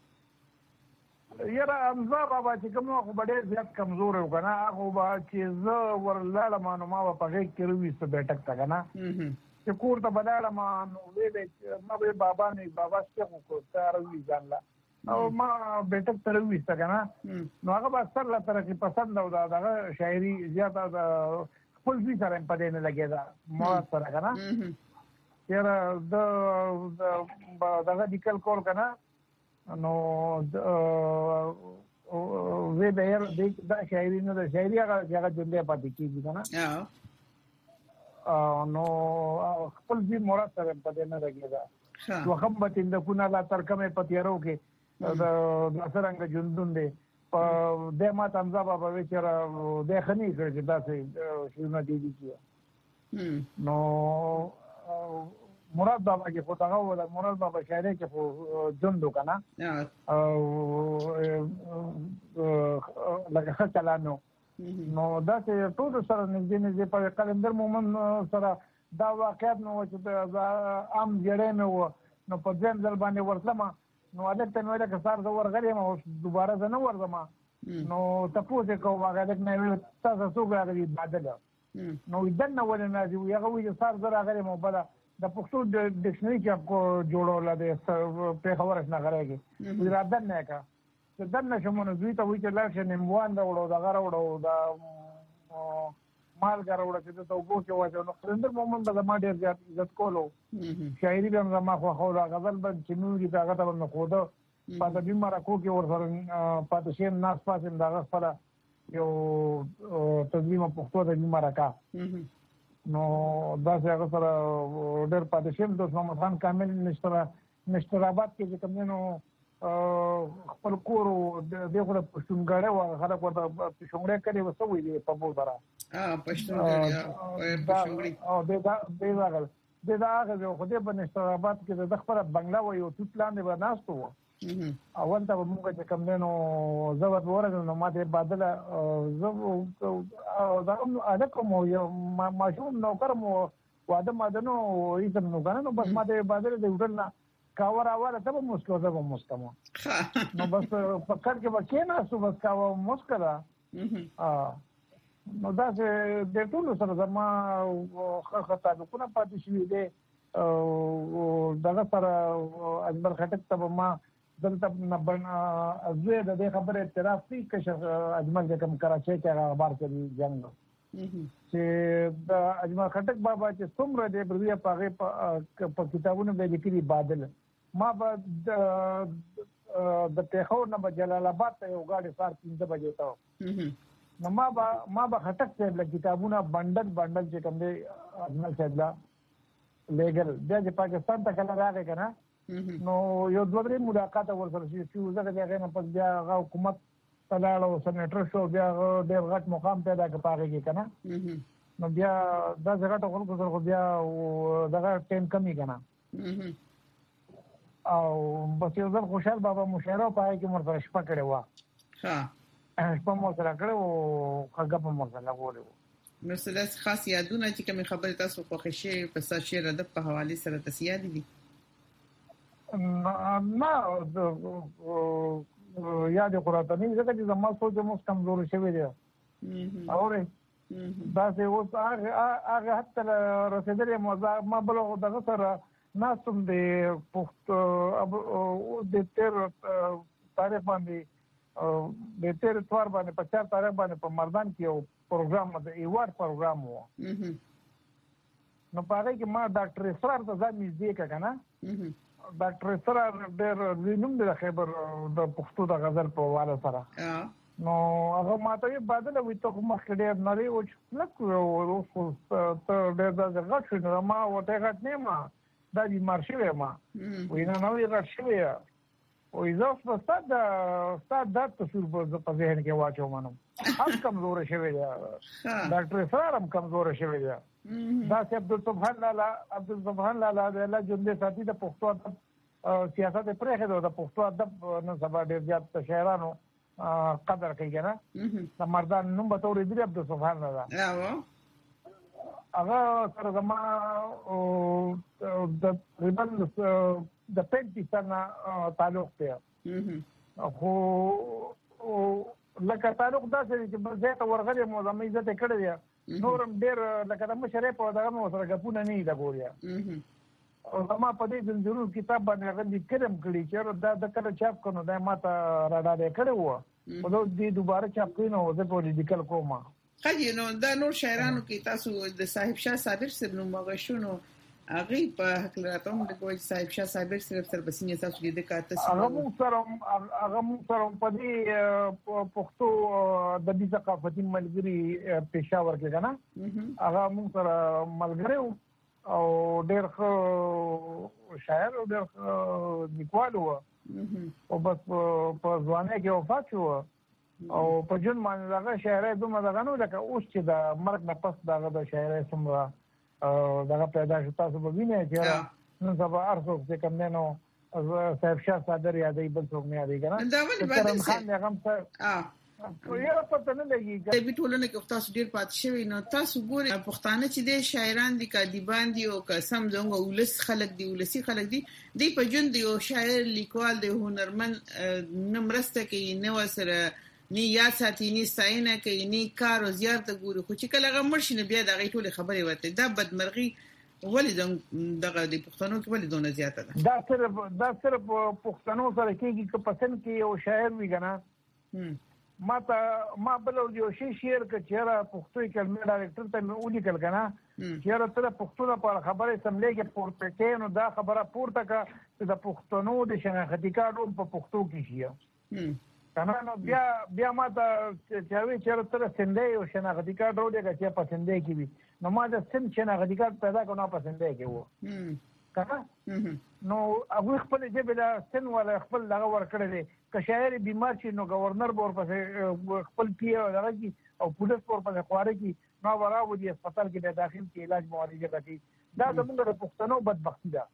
یاره امزا بابا چې کوم خو ډېر زیات کمزور و کنه هغه با چې زه ورلاله ما نو ما په غږ کې روي څه بیٹک تا کنه چې کور ته بداله ما نو وې ما به بابا نه بابا څه کو تاروي ځانلا او ما بیٹک تر وې څه کنه نو هغه با سر لا تر کې پسند او دا شاعري زیاته خپل دې سره په دې نه لګیدا ما سره کنه یاره د دغه دیکل کول کنه نو وې به دا شاعري نه دا شاعري هغه هغه جمله پاتې کیږي کنه نو خپل دې مراد سره په دې نه لګیدا نو هم به تند کو نه لا تر کومه پتیرو کې دا څنګه جوندون دي د ما تمزا بابا وچره د خني کړ چې دا څه شونه دي دي نو مراد بابا کې پټاغه ولا مراد بابا شاعر کې په جوندو کنه او لکه څلانو نو دا چې ټول سره نږدې نږدې په قلندر مومن سره دا واقعیت نو چې عام جړې مې و نو په ځین ځل باندې ورتلم نو الکته نو لکه سار زه ورغلم او دوباره زه نه ورځم نو تاسو کوم هغه د نه تاسو څو غواړئ بدل نو دنه ولنه دی هغه وی سار زه راغلم او بل د پښتو ډکشنری کې کو جوړول د په خبره نه غړېږي وی را دنه کا د دنه شمونه دوی ته وی چې لاشه نیموان دا وړو دا غره وړو دا مال غره وړو چې ته وګورئ چې وځو نو قلندر مومن د ما ډیر زیات عزت کولو شاعري به زما خو خو غزل به چې نو دي هغه ته نو خو دا په دې مره کو کې ور سره پاتې شي ناس پاسم دا غفله یو تنظیم پښتو د مره کا نو دا څنګه سره ډېر پاتې شي د محمد خان کامل نشتره نشتراباد کې کوم نو خپل کور دغه پښتونګړې و خلک ورته پښتونګړې کړي وسوي دي په بول برا ا پښتونګړې پښتونګړې او دا دا دا د دا هغه خو دې په نشتراباد کې د خپل بنگلا و یو توت لاندې ورناستو اول ته موږ چې کوم نو زوت ورغلو نو ماته بدله زو دا اده کوم یو ماشوم نو کوم واده مادنو ایتم نو غنه نو بس ماته بدله دی وټل کاور اوله ته مسکو زه به مسکمو نو بس پکړ کې وکینا سو بس کاو مسکرا ا نو دا چې د ټول سره زما خطا کوونه پاتې شوې دي او دغه سره اجمل خټک ته ما دلته نه ازوی د دې خبره اعتراف کوي چې اجمل کوم کراچۍ کې اخبار کې جنگ چې د اجمل خټک بابا چې څومره د برویا پاغه په کتابونو به لیکلي بادل ما به د تهور نه جلال آباد ته یو غاډي سار پنځه بجې ته نو ما به ما به خټک ته د کتابونو بندل بندل چې کوم دی اجمل صاحب لا لیګل د پاکستان ته کله راغی کنه نو یو دوه درې ملاقات ورسره چې زه د هغه نه پس بیا هغه حکومت تلاړو سېنیټر شو بیا ډېر غټ مقام پیدا کړی کې کنه نو بیا دا څنګه ټول خلکو سره بیا دغه ټیم کمی کنه او بس یو ځل خوشحال بابا مشاعره پای کې مرته شپه کړې و ها شپه مو سره کړو هغه په مو سره لګولې نو سلاس خاص یادونه چې کوم خبره تاسو په خشه په سر شعر ادب په حواله سره تاسو دي نه یاد قرآنی ځکه چې زما سوچ مو کمزور شوی دی اوره دا چې اوس هغه هغه حتی رسیدلې مو ما بل دغه سره ناسم د پښتو د تیر تاریخ باندې د تیر اتوار باندې په چار تاریخ باندې په مردان کې یو پروګرام د ایوارډ پروګرام وو نو په هغه کې ما ډاکټر اسرار ته ځان نږدې کړ کنه ډاکټر اسرار ډېر وینم د خبر د پښتو د غزل په واله سره نو هغه ماته یې بدل وي ته کوم خډیر نری او لکه او ته ډېر د غټ شو ما وته غټ نه ما دا دې مارشوي ما وینا نو یې غټ شوی او ایزاف په ستاد ستاد د تصویر په ذهن کې واچو منم هم کمزور شوی دی ډاکټر اسرار هم کمزور شوی دی دا چې عبد السبحان لالا عبد السبحان لالا د الله جون ساتي د پښتو ادب سیاست پرې خو د پښتو ادب نن سبا ډېر زیات شاعرانو قدر کوي کنه د مردان نوم به تورې دی عبد السبحان لالا هغه سره زما د ریبل د پنځه سنه تعلق دی خو لکه تعلق دا چې زه ته ورغلې مو زمې عزت کړې دی نورم ډېر لکه د مشرې په دغه مو سره غپونه نه دی ګوریا او زما په دې ضرور کتاب باندې هغه لیکلم کړي چې دا د کله چاپ کړو دا ماته راډا کړو و او دې دوباره چاپ کړو زه په لیکل کوم خاجي نو دا نور شاعرانو کې تاسو د صاحب شاه صابر صاحب نو مغشونو هغه په حق لراتم د کوی صاحب شاه صابر صرف تر بسینه تاسو دې د کاته هغه مو سره هغه مو سره په دې پښتو د دې ثقافتي ملګری پېښور کې کنه هغه مو سره ملګری او ډېر خو شاعر او ډېر لیکوال و او بس په ځوانۍ کې وفات شو او په جون باندې هغه شاعري دومره دغه نو لکه اوس چې د مرګ نه پس دغه د شاعري څومره دغه پیدا شو تاسو به وینئ چې نن سبا ارڅوک چې کوم نه نو صاحب شاه صادر یادې بل څوک نه یادې کنه دا ولې باندې خان هغه ها یو پته نه لګي د ټولنه کې تاسو ډیر پات شوی نو تاسو ګورئ پښتانه چې د شاعران دي کادیبان دي او قسم زنګ ولس خلک دي ولسی خلک دي د په جون دی او شاعر لیکوال دی هنرمن نمرسته کې نو سره ني یا ساتي ني ستاینه کې ني کار او زیارت ګوري خو چې کله غمر شي بیا د غي ټول خبرې وته دا بدمرغي ولې دغه د پښتنو کې ولې دونه زیاته ده دا صرف دا صرف پښتنو سره کېږي چې پسند کې یو شاعر وي کنه ما ته ما بل یو شی شعر کې چیرې پښتو کلمې ډایرکټر ته مې ولي کل کنه چیرې تر پښتو لپاره خبره سملې کې پورته کې نو دا خبره پورته کا چې د پښتنو د شناختی کارو په پښتو کې شي کنه نو بیا بیا ما ته چاوي چیرې تر سندې او شناختی کار ورو دي چې په سندې کې وي نو ما د سند شناختی کار پیدا کړو په سندې کې وو کنه نو هغه خپل جبه لا سن ولا خپل دغه ور کړی دی که شاعر بیمار شي نو گورنر بور پسې خپل پی دغه کی او پولیس بور پسې خواره کی نو وراو دي هسپتال کې د داخل کې علاج معالجه کوي دا زموږ د پښتنو بدبختی ده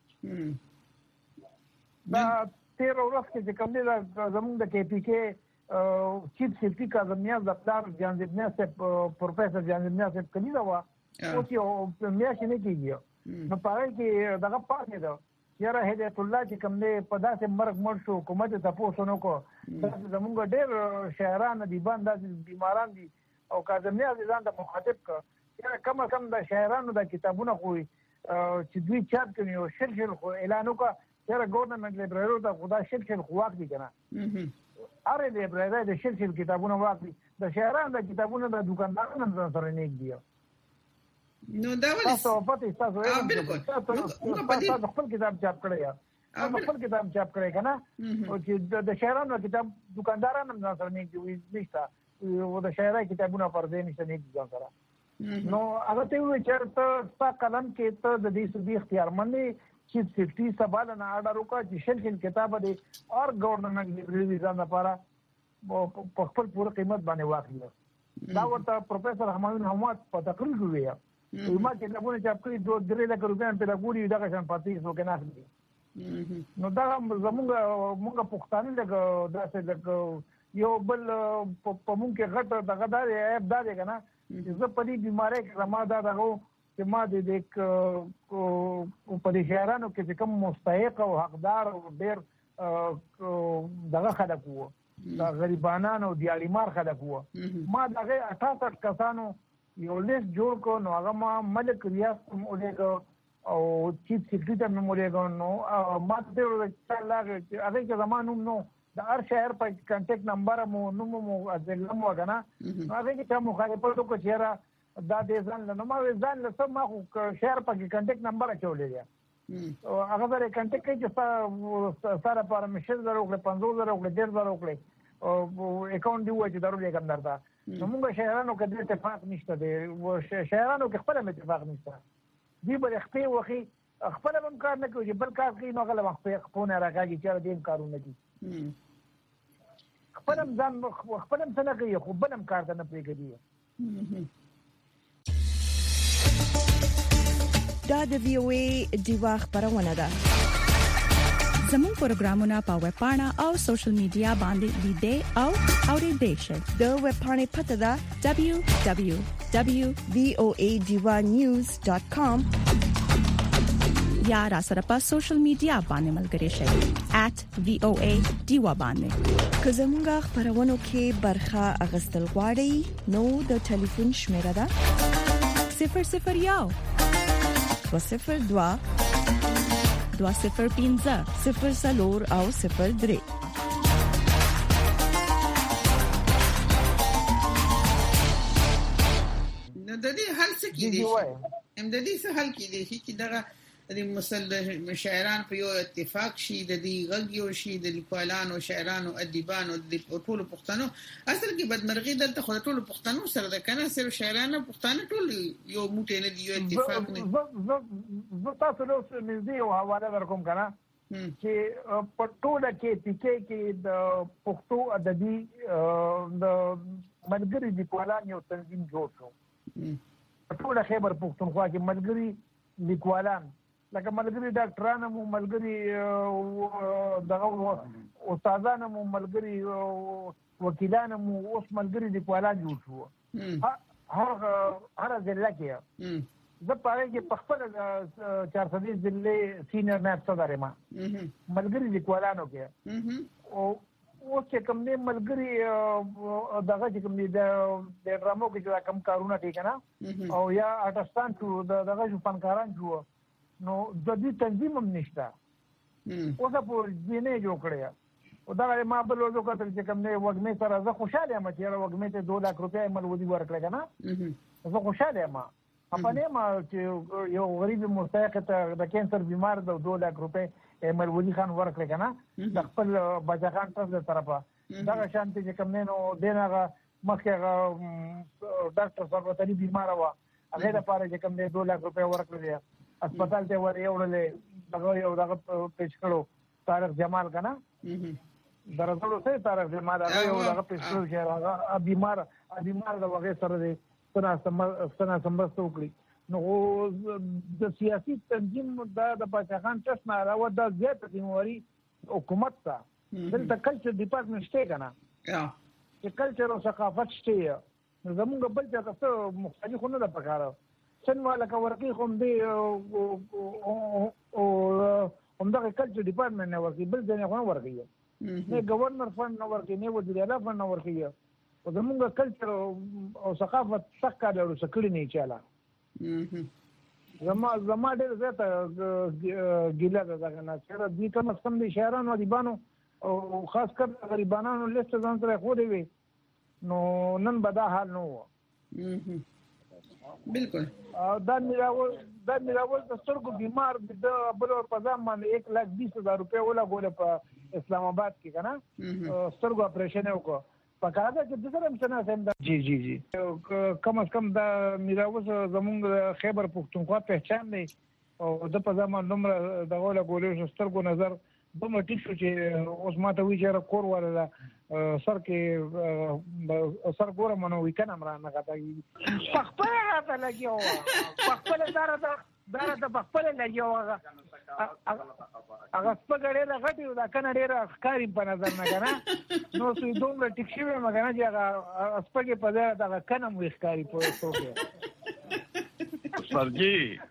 دا تیر ورځ کې کوم دی زموږ د کې پی کې چیف سیفټي کاظم نیاز د پلار جانزیب نیاز پروفیسور جانزیب نیاز کلی دا وا او چې میاشت نه کیږي نو پاره کې دغه پاتې ده یاره هدایت الله چې کوم دی په داسې مرګ مړ شو حکومت ته تاسو نو کو زمونږ ډېر شاعران دي باندې بیماران دي او کاظم نیاز ځان ته مخاطب ک یاره کم کم د شاعرانو د کتابونو خو چې دوی چاپ کوي او شل شل خو اعلان وکړه یاره ګورنمنت لایبرری ته خدا شل شل خو واخلي کنه اره لایبرری د شل شل کتابونو واخلي د شاعرانو د کتابونو د دکاندارانو سره نه دی نو دا ولې تاسو پته تاسو یې بالکل تاسو خپل کتاب چاپ کړی یا خپل کتاب چاپ کړی کنه او چې د شاعرانو کتاب دکاندارانو نه سره نه دی نشته او د شاعرای کتابونه پر دې نشته نه دي سره نو هغه ته وی چې ته قلم کې ته د دې سودي اختیارمندي چې سیفټي سوال نه اډر وکړي چې شل شل کتاب دي او گورنمنت لایبرری ځان لپاره په خپل پوره قیمت باندې واخلي دا ورته پروفیسور حمید حماد په تقریر کوي ما چې لګونه چاپ کړی دوه درې لک روپیا په لګوري دغه شان پاتې سو کې نه نو دا زمونږ موږ پښتانه لګ داسې لګ یو بل په موږ کې غټ دغه دار ایب دار کنه چې زه په دې بیماری کې ما دا دغه چې ما دې د په دې شهرانو کې کوم مستحق او حقدار او ډېر دغه خلک وو دا غریبانو دیالیمار خلک وو ما دغه اٹھاسٹھ کسانو یو لیست جوړ کو نو هغه ما ملک ریاض مولېګو او چیف سیکریټری ته مولېګو نو ما ته ویل چې هغه کې زمانو نو د هر شهر په کانټیکټ نمبر مو نو مو ځلم وګنا هغه کې چې مخالفت وکړ چې دا دې ځان نو ما ځان له سم ما شهر په کانټیکټ نمبر چولې دی او هغه سره کانټیکټ کې چې سره پرمیشن درو کړ پنځه زره وکړ ډېر زره وکړ او اکاونټ دی وای چې درو یې کوم درته نو موږ شهرانو کې اتفاق نشته دی شهرانو کې خپل اتفاق نشته دی بل خپل وخی خپل هم کار نه کوي بل کار کوي نو غل خپل خپل راګي چې دې کارونه دي خپل هم ځان خپل هم څنګه کوي خو بل هم کار نه پریږدي دا د وی او ای دیوا خبرونه ده زموږ پروګرامونه په ویب پاڼه او سوشل میډیا باندې لیدې او اورېدې شئ. د ویب پاڼې پته ده دبليو دبليو دبليو دوت وی او ای دیوا نیوز ډاٹ کام یا را سره په سوشل میډیا باندې ملګری شئ ایٹ وی او ای دیوا باندې. که زموږ خبرونو کې برخه اغستل غواړئ نو د ټلیفون شمیره ده صفر صفر یو دو صفر دوا دوا صفر پینځه صفر سلور او صفر درې. نو د دې حل څه کې دي هم د دې څه حل کې دي چې دغه د مسل شاعران په یو اتفاق شي د دې غږ یو شي د لیکوالانو شاعرانو ادیبانو د ټولو پښتنو اصل کې بدمرغي دلته خو ټولو پښتنو سره د کنه سره شاعرانو پښتانه ټول یو موټی نه دی یو اتفاق نه زه تاسو له نږدې او حواله ورکوم کنه چې په ټوله کې پکې کې د پښتو ادبي د ملګری لیکوالان یو تنظیم جوړ شو په ټوله خیبر پښتونخوا کې ملګری لیکوالان لکه ملګری ډاکټرانو مو ملګری دغه استادانو مو ملګری وکیلانو مو اوس ملګری دی کولان جوړ شو هر هر ځله کې زه پاره کې په خپل چار سو بیس ضلع سینیئر نائب صدر ما ملګری دی کولانو کې او او چې کوم دې ملګری دغه چې کوم دې د ډرامو کې چې کوم کارونه کوي کنه او یا آرټستان شو دغه جو فنکاران شو نو د دې تنظیم هم نشته اوسه په دینه جوړ کړی او دا ما بل ورځو کتل چې کوم دې وګمې سره زه خوشاله یم چې وګمې ته دوه لک روپۍ مل ودی ورکړه کنه زه خوشاله یم خپله ما چې یو غریب مستحق ته د کینسر بیمار د دوه لک روپۍ مل ودی خان ورکړه کنه د خپل بچخان تر طرفه دا شانتي چې کوم نو دینغه مخکې ډاکټر سروتري بیمار و هغه لپاره چې کوم دې دوه لک روپۍ ورکړه هسپتال ته ور یوړلې دغه یو دغه پیش کړو طارق جمال کنه درځلو سه طارق جمال هغه یو دغه پیش کړو چې هغه بیمار بیمار د وغه سره دی څنګه سم څنګه سمبستو کړی نو د سیاسي تنظیم د پاکستان څخه نه راو د زیات دیموري حکومت ته دلته کلچر ډپارټمنټ شته کنه چې کلچر او ثقافت شته زموږ بل څه څه مختلفونه د پکاره څنګه لکه ورکی کوم دی او همدغه کلچر ډپارټمنټ نه ورکی بل ځای نه ورکی نه گورنر فند نه ورکی نه وزیر اعلی فند نه ورکی او زموږ کلچر او ثقافت څخه له سکړی نه چاله زما زما ډېر زیاته ګیله ده دا کنه چې دې کوم څه دي شهرانو دیبانو او خاص کر غریبانو لیست ځان سره خو دی وي نو نن به دا حال نو بالکل دا میراول دا میراول د سترګو بیمار د بل په ځام باندې ایک لاکھ بیس هزار روپۍ ولا ګول په اسلام آباد کې کنه سترګو اپریشن وکړ په کاغذ کې د سره څنګه سم جی جی جی کم از کم دا میراول زمونږ خیبر پختونخوا پہچان دی او د په ځام نومره د غول ګولې سترګو نظر دومره ټیک شو چې اوس ما ته وی چې کور ولا سر کې سر ګوره منو وی کنه مرا نه غاټي پخپل راته لګیو پخپل دارته دارته پخپل لګیو هغه هغه سپګړې د غټي دا کنه ډېر ښکاری په نظر نه کنه نو سوی دومره ټیک شوی مګنه چې هغه سپګې په ځای دا کنه مو ښکاری په توګه سرجی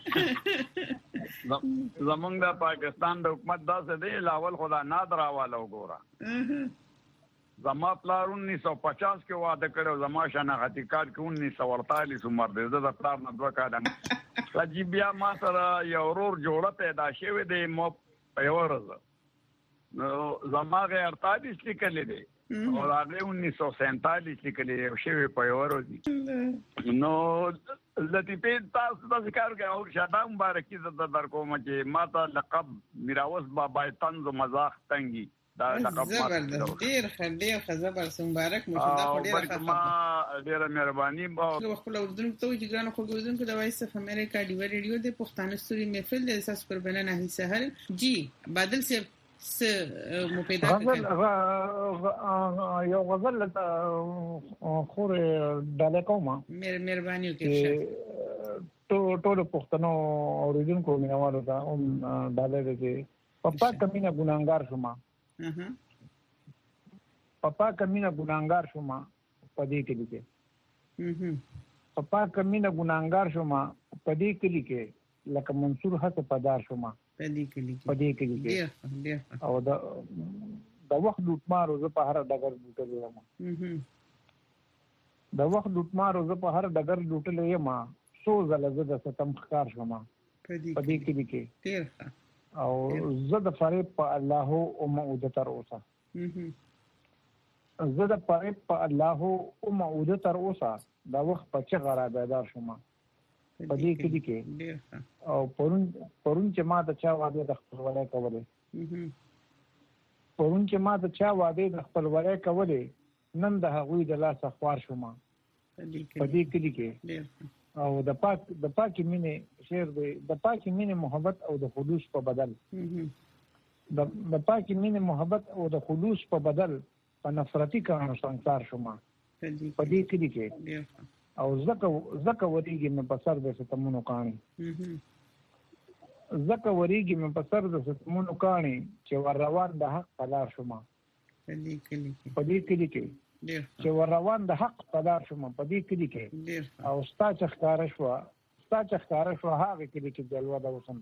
زمونږ د پاکستان د حکومت داسې دی لاول خدا نادر حواله وګوره زما پلار انیس سو پچاس کې واده کړو زما شناختی کارت کې انیس سو اړتالیس عمر دی زه د پلار نه دوه کاله راځي بیا ما سره یو ورور جوړه پیدا شوی دی مو په یو ورځ نو زما غیر اړتالیس لیکلې دی او هغه انیس سو سینتالیس لیکلې یو شوی په یو ورځ نو لطیفه تاسو د ذکر کوي او شاده مبارکي زده در کوم چې ما ته لقب میراوس بابا طنز مزاح تنګي دا لقب ما ډیر خډیر خزبر مبارک مو دا ډیر ښه ما ډیر مهرباني او خپل اردن ته چې ګرانو خو اردن کې د وایس اف امریکا دی ریډیو د پښتانه ستوري محفل د اساس پر بنا نه سحر جی بادل سے س مو پیدا کړ یو غزل خور ډاله کومه مهرباني وکړئ ټول ټول پښتنو اوریدونکو مینوالو ته هم ډاله دې پپا کمینه ګناګار شوم اها پپا کمینه ګناګار شوم پدې کې لیکه اها پپا کمینه ګناګار شوم پدې کې لیکه لکه منصور هڅه پدار شوم پدې کې لیکه پدې کې لیکه او دا د وخت لوټمارو زه په هر ډګر لوټل یم اها د وخت لوټمارو زه په هر ډګر لوټل یم سو زله زه د ستم ښکار شوم پدې کې لیکه ډیر او زه د فریب په الله او موعود تر اوسه زه د فریب په الله او موعود تر اوسه دا وخت په چې غرا بیدار شوم پدې کې لیکه او پرون پرون چې ما د چا واده د خپل وړای کولې پرون چې ما د چا واده د خپل وړای کولې نن د هغوی د لاس خوار شوم پدې کې لیکه او د پاک د پاکي مینې شعر دی د پاکي مینې محبت او د خلوص په بدل د د پاکي مینې محبت او د خلوص په بدل په نفرتي کارونو سنگسار شوم پدې کې لیکه او زکه زکه ودیږي مې په سر د ستمونو کانی زکه وریږي مې په سر د ستمونو کاڼي چې ور روان د حق په لار شوم کلی کلی په دې کلی کې چې ور روان د حق په لار شوم په دې کلی کې او ستا چې ښکار شو ستا چې ښکار شو هغه کلی کې جلوه ده وسم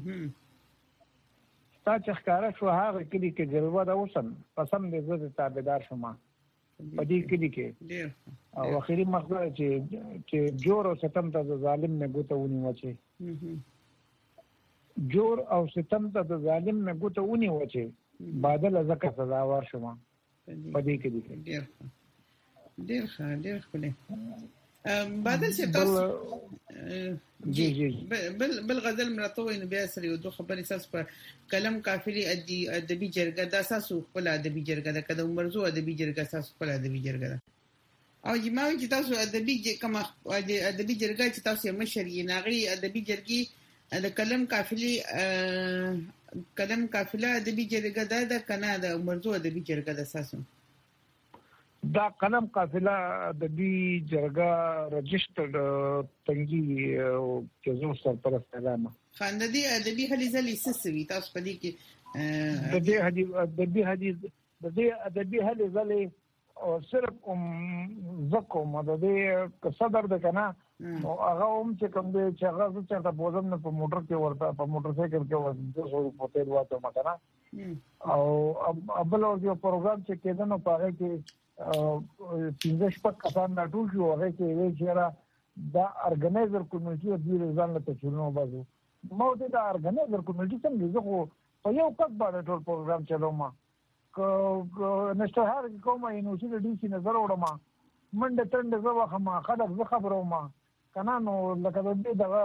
ستا چې ښکار شو هغه کلی کې جلوه ده وسم قسم دې زه تابعدار شوم په دې کلی کې او اخري مخه چې چې جوړ او ستم ته ظالم نه ګوته ونی وچی جوړ او ستم ته د ظالم نه ګوته ونی وچی بادل زکه سزا ور شوم په دې کې دي ډیر ډیر ښه ډیر ښه بادل چې تاسو جی جی بل بل غزل مراتوي نو بیا سره یو دوه خبرې اساس په کلم کافری ادي ادبي جرګه د اساسو خپل ادبي جرګه د کده مرزو ادبي جرګه اساس خپل ادبي جرګه او جماوي چې تاسو ادبي کما ادبي جرګه چې تاسو مشر یې ناغي ادبي جرګي د کلم قافلی کلم قافله ادبي جرګه د کنه د مرزو ادبي جرګه د اساسو دا کلم قافله ادبي جرګه رجسترد تنګي چې زو سرپرست علامه خاندي ادبي هلي زلي سسوي تاسو په دې کې د دې هدي ادبي هدي د دې ادبي هلي زلي او صرف ام زکو مده صدر د کنه او هغه هم چې کوم دی چې هغه چې تاسو بوزم نه په موټر کې ورته په موټر سایکل کې ورته دوه په تیر واته مکنه او ابل او یو پروګرام چې کېده نو په هغه کې پنځه شپږ کسان راټول شو هغه کې وی چې دا ارګنایزر کمیټه د ځان له تشونو بازو مو دا ارګنایزر کمیټه څنګه زه خو په یو کټ باندې ټول پروګرام چلوم که نشته هر کومه یونیورسيټي ډي سي نظر وړم منډه تند زه واخما خلک زه خبروم کنه نو لکه دې دا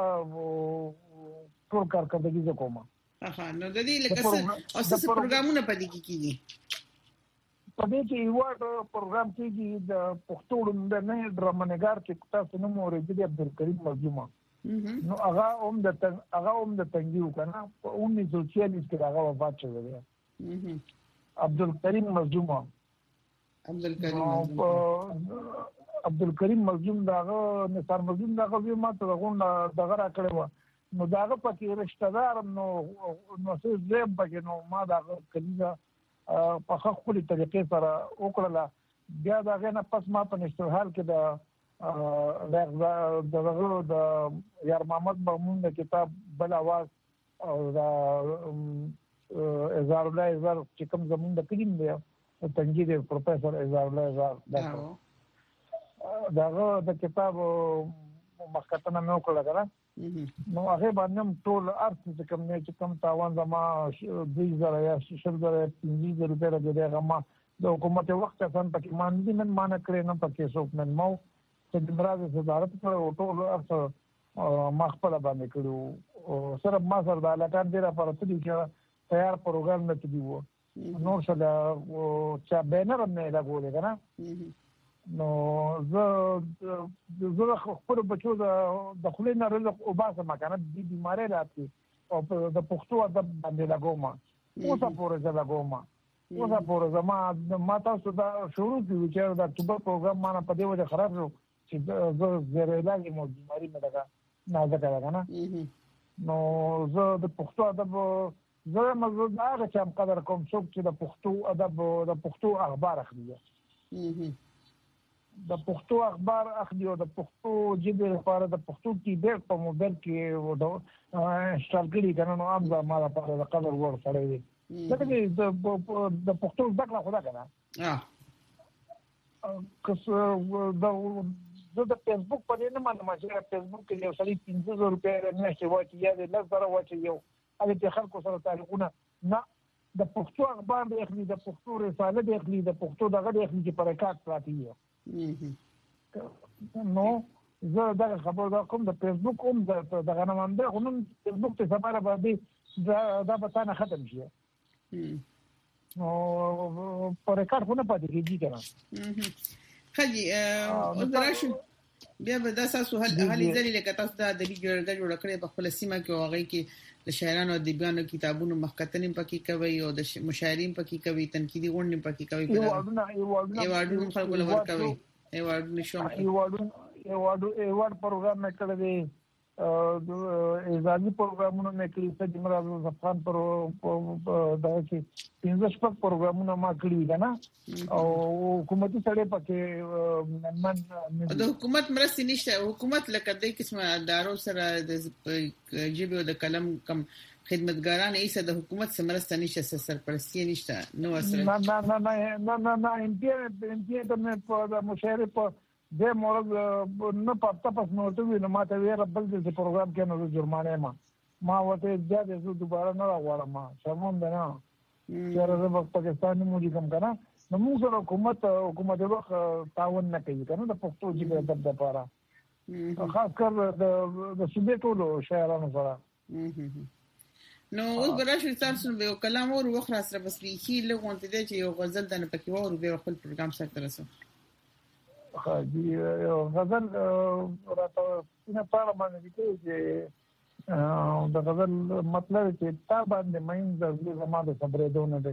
ټول کار کوي زه کوم اها نو د دې لکه څه اوس پروګرامونه پدې کې کیږي په دې کې یو پروګرام کېږي د پښتو د نه ډرامنګار چې تاسو نو مورید دي عبدالکریم مظلومه نو هغه هم د هغه هم د تنګیو کنه په انیس سو چھیالیس کې هغه وفات شوی دی عبدالکریم مظلومه عبدالکریم مظلوم عبدالکریم مظلوم داغه نثار مظلوم داغه وی ماته دغه دغه را کړو نو داغه پکې رشتہ دار نو نو څه زم پکې نو ما داغه کلیزه په خپل طریقې سره وکړه بیا داغه نه پس ما په نشټرحال کې د دغه د یار محمد مامون د کتاب بل आवाज او د ازار الله ازار چې کوم زمون د کلیم دی تنګي دی پروفیسور ازار الله ازار داغه د کتاب مخکتنه مې وکړه کنه نو هغه باندې ټول ارث چې کوم نه چې کوم تاوان زما دوه زره یا شل زره پنځه زره روپیا راځي هغه ما د حکومت وخت څخه پکې مان دي من مان کړی نه پکې څوک من مو چې د مراد صدارت پر ټول ارث ما خپل باندې کړو سره ما سره د علاقات ډیره پرته دي چې تیار پروګرام نه دی وو نور سره چې بینر نه لګولې کنه نو زه زه خپل بچو د خلینو رزق او باسه مکنه د بیماری راځي او د پښتو ادب باندې لګوم اوسه پورې زه لګوم اوسه پورې زما ما تاسو دا شروع کیږي چې دا ټوبه پروګرام ما په دې وجه خراب شو چې زه زه علاج مو بیماری مې لګا نه ځکه کنه نو زه د پښتو ادب زه مزه دا چې قدر کوم څوک چې د پښتو ادب د پښتو اخبار اخلي د پښتو اخبار اخلي او د پښتو ژبې لپاره د پښتو کیبورډ په موبایل کې د انسټال کړي کنه نو عام زما لپاره د قدر ور سره دی دا چې د پښتو ځکه خدا کنه اه کس د د فیسبوک په دې نه باندې چې فیسبوک کې یو سړی پنځه زره روپیا نه شي واچي یا د لږ سره واچي یو هغه چې خلکو سره تعلقونه نه د پښتو اخبار د اخلي د پښتو رساله د اخلي د پښتو دغه د اخلي چې پر ریکارډ پراتی وي نو زه دا خبر دا کوم د فیسبوک هم دغه نه باندې خو نن فیسبوک ته سفاره باندې دا دا به تاسو ختم شي نو پر ریکارډ خو نه پاتې کیږي کنه خدي او دراشو بیا به د تاسو هل هلي ځلې لکه تاسو د ادبي جرګه جوړ کړې په خپل سیمه کې هغه کې د شاعرانو او ادیبانو کتابونو مخکتنې پکې کوي او د مشاعرین پکې کوي تنقیدي غونډې پکې کوي یو واډونه یو واډونه یو واډونه خلکو لور کوي یو واډونه شو یو واډونه یو واډو یو واډ پروګرام کړی دی ایزادي پروګرامونه مې کړی چې مراد افغان پر دا چې پنځه شپږ پروګرامونه ما کړی دي نه او حکومتي سره پکې من د حکومت مرستې نشته. حکومت لکه د قسمه ادارو سره د جيبي او د قلم کم خدمتګاران ایسه د حکومت سره مرسته نشته، سرپرستی نشته نو اصل نه نه نه نه نه نه انتي انتي د مشارف د مورګ نه پاتہ پس نو ته وینم ماته ویره بل د پروګرام کې نو جرمانه ما ما وته زیاده زو دوباره نه راغورم ما شرموم ده نه چیرې د پاکستاني موجي کم کنه نو موږ سره حکومت حکومت وخت تعاون نه کوي کنه د پښتو ژبې د لپاره خاص کر د د صوبې ټولو شهرانو سره نو اوس براشي تاسو به کلام او وخت سره بس لیکي لغونته دي چې یو غزل د نه پکې وو به خپل پروګرام سره ترسو خاجي غزل راته نه پاره باندې کې چې د غزل مطلب چې تا باندې مين زړه زما د صبرې دو نه دی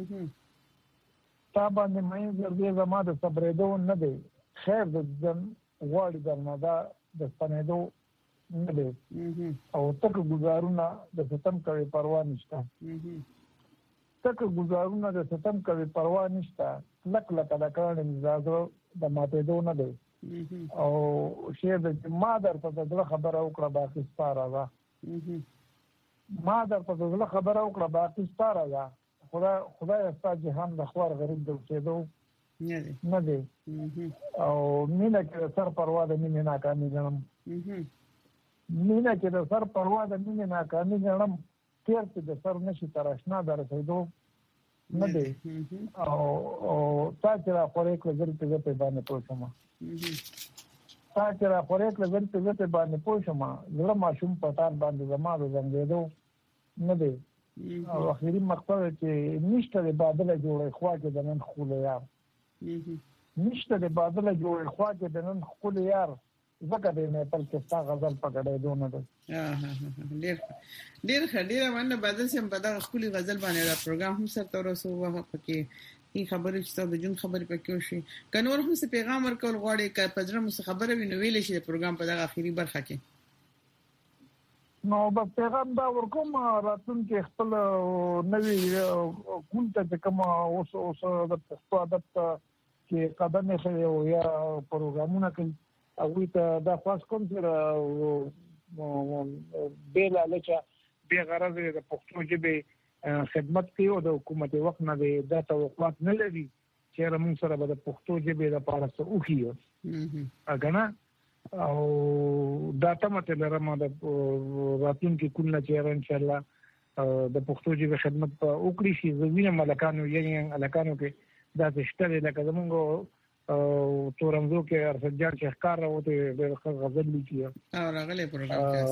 تا باندې مين زړه زما د صبرې دو نه دی خیر د جن غواړي درنه دا د سپنېدو نه دی او تک گزارونه د ستم کوي پروا نشته تک گزارونه د ستم کوي پروا نشته لک لک د کړه مزاجو د ماته دو نه دی او شی د ما درته د خبره وکړه باقي ستاره ده ما درته د خبره وکړه باقي ستاره ده خدای خدای استا جهان د خوار غریب د کېدو نه دی او مینه کې سر پروا د مینه ناکامي ګڼم مینه کې د سر پروا د مینه ناکامي ګڼم تیر چې د سر نشي تر آشنا درسېدو نه دی او او تا چې را خورې کړې ځل په ځای باندې پوښتنه تا چې را خورې کړې ځل په ځای باندې پوښتنه زړه ماشوم پټار باندې زما د زنګېدو نه دی او اخیری مقصد چې نشته د بادله جوړې خوا کې د نن خوله یار نشته د بادله جوړې خوا کې د نن خوله یار زکه دې نه پر کې ستا غزل پکړې دونه ده ډېر ډېر ډېر باندې بدل سم په دا خولي غزل باندې دا پروګرام هم سره ترسو وه پکې هي خبرې چې د جون خبرې پکې وشي کنور هم څه پیغام ورکول غواړي ک پدره مو خبره وینو ویل شي د پروګرام په دغه اخیری برخه کې نو په پیغام دا ورکوم راتون کې خپل نوې کونته کوم اوس اوس د پښتو ادب کې قدم یې او یا پروګرامونه کوي او ته دا خاص کوم چې بیل لچا به غرض د پښتو ژبې خدمت کوي او د حکومت وخت نه دی دا توقعات نه لري چې موږ سره به د پښتو ژبې لپاره څه وکړو اګه او دا ته مته لرم د راتلون کې کله چې ان شاء الله د پښتو ژبې خدمت وکړي شي زوینه ملکانو یې الکانو کې دا څه لکه زمونږ او تورنځو کې ارسجان چې ښکار راوته د غزل لیکي او راغلي پروګرام کې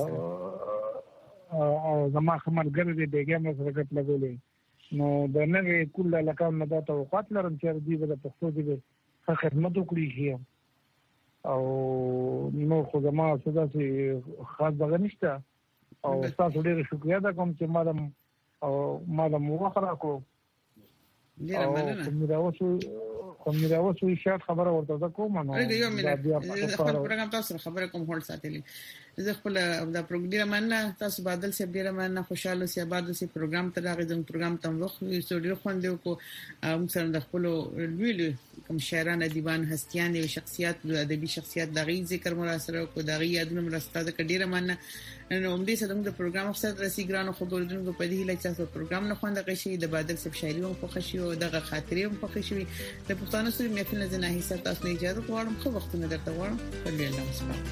او زما خمر ګرځي دیګه مې سره کټ لګولې نو د نړۍ کله لکه نه دا توقعات لرم چې دې د پښتو ژبې خدمت وکړي شي او نو خو زما صدا چې خاص دغه نشته او تاسو ډېر شکریا ده کوم چې مادام او مادام وخره کو ډېر مننه مې راوښو کوم مې راوښو شاید خبره ورته کوم نو دا پروګرام تاسو خبره کوم هول ساتلی زه خپل دا پروګرام نه تاسو بادل سي ډیر مننه خوشاله سي بادل سي پروګرام ته راغی د پروګرام تم وخت سټوډیو خوندې کو موږ سره د خپل ویل کوم شاعران ادیبان هستيان او شخصیت ادبي شخصیت دغه ذکر مو سره کو دغه یادونه مو راستاده کډیره مننه نو هم دې سره د پروګرام سره رسي ګرانو خبرونکو په دې لچا سره پروګرام نه خوند غشي د بادل سي شاعري هم خوښ شي او دغه خاطرې هم خوښ شي د پښتون سره محفل نه نه حصہ تاسو نه اجازه غواړم خو وخت نه درته غواړم په دې الله سبحانه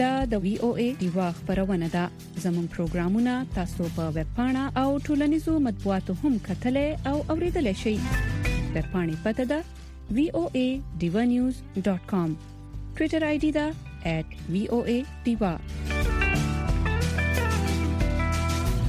دا د وی او ای دیوا خبرونه ده. زموږ پروګرامونه تاسو په ویب پاڼه او ټولنیزو مطبوعاتو هم کتلای او اوریدلای شئ. ویب پاڼې پته ده وی او ای ډیوا نیوز ډاٹ کام. ټوئیټر آی ډی ده ایٹ وی او ای ډیوا.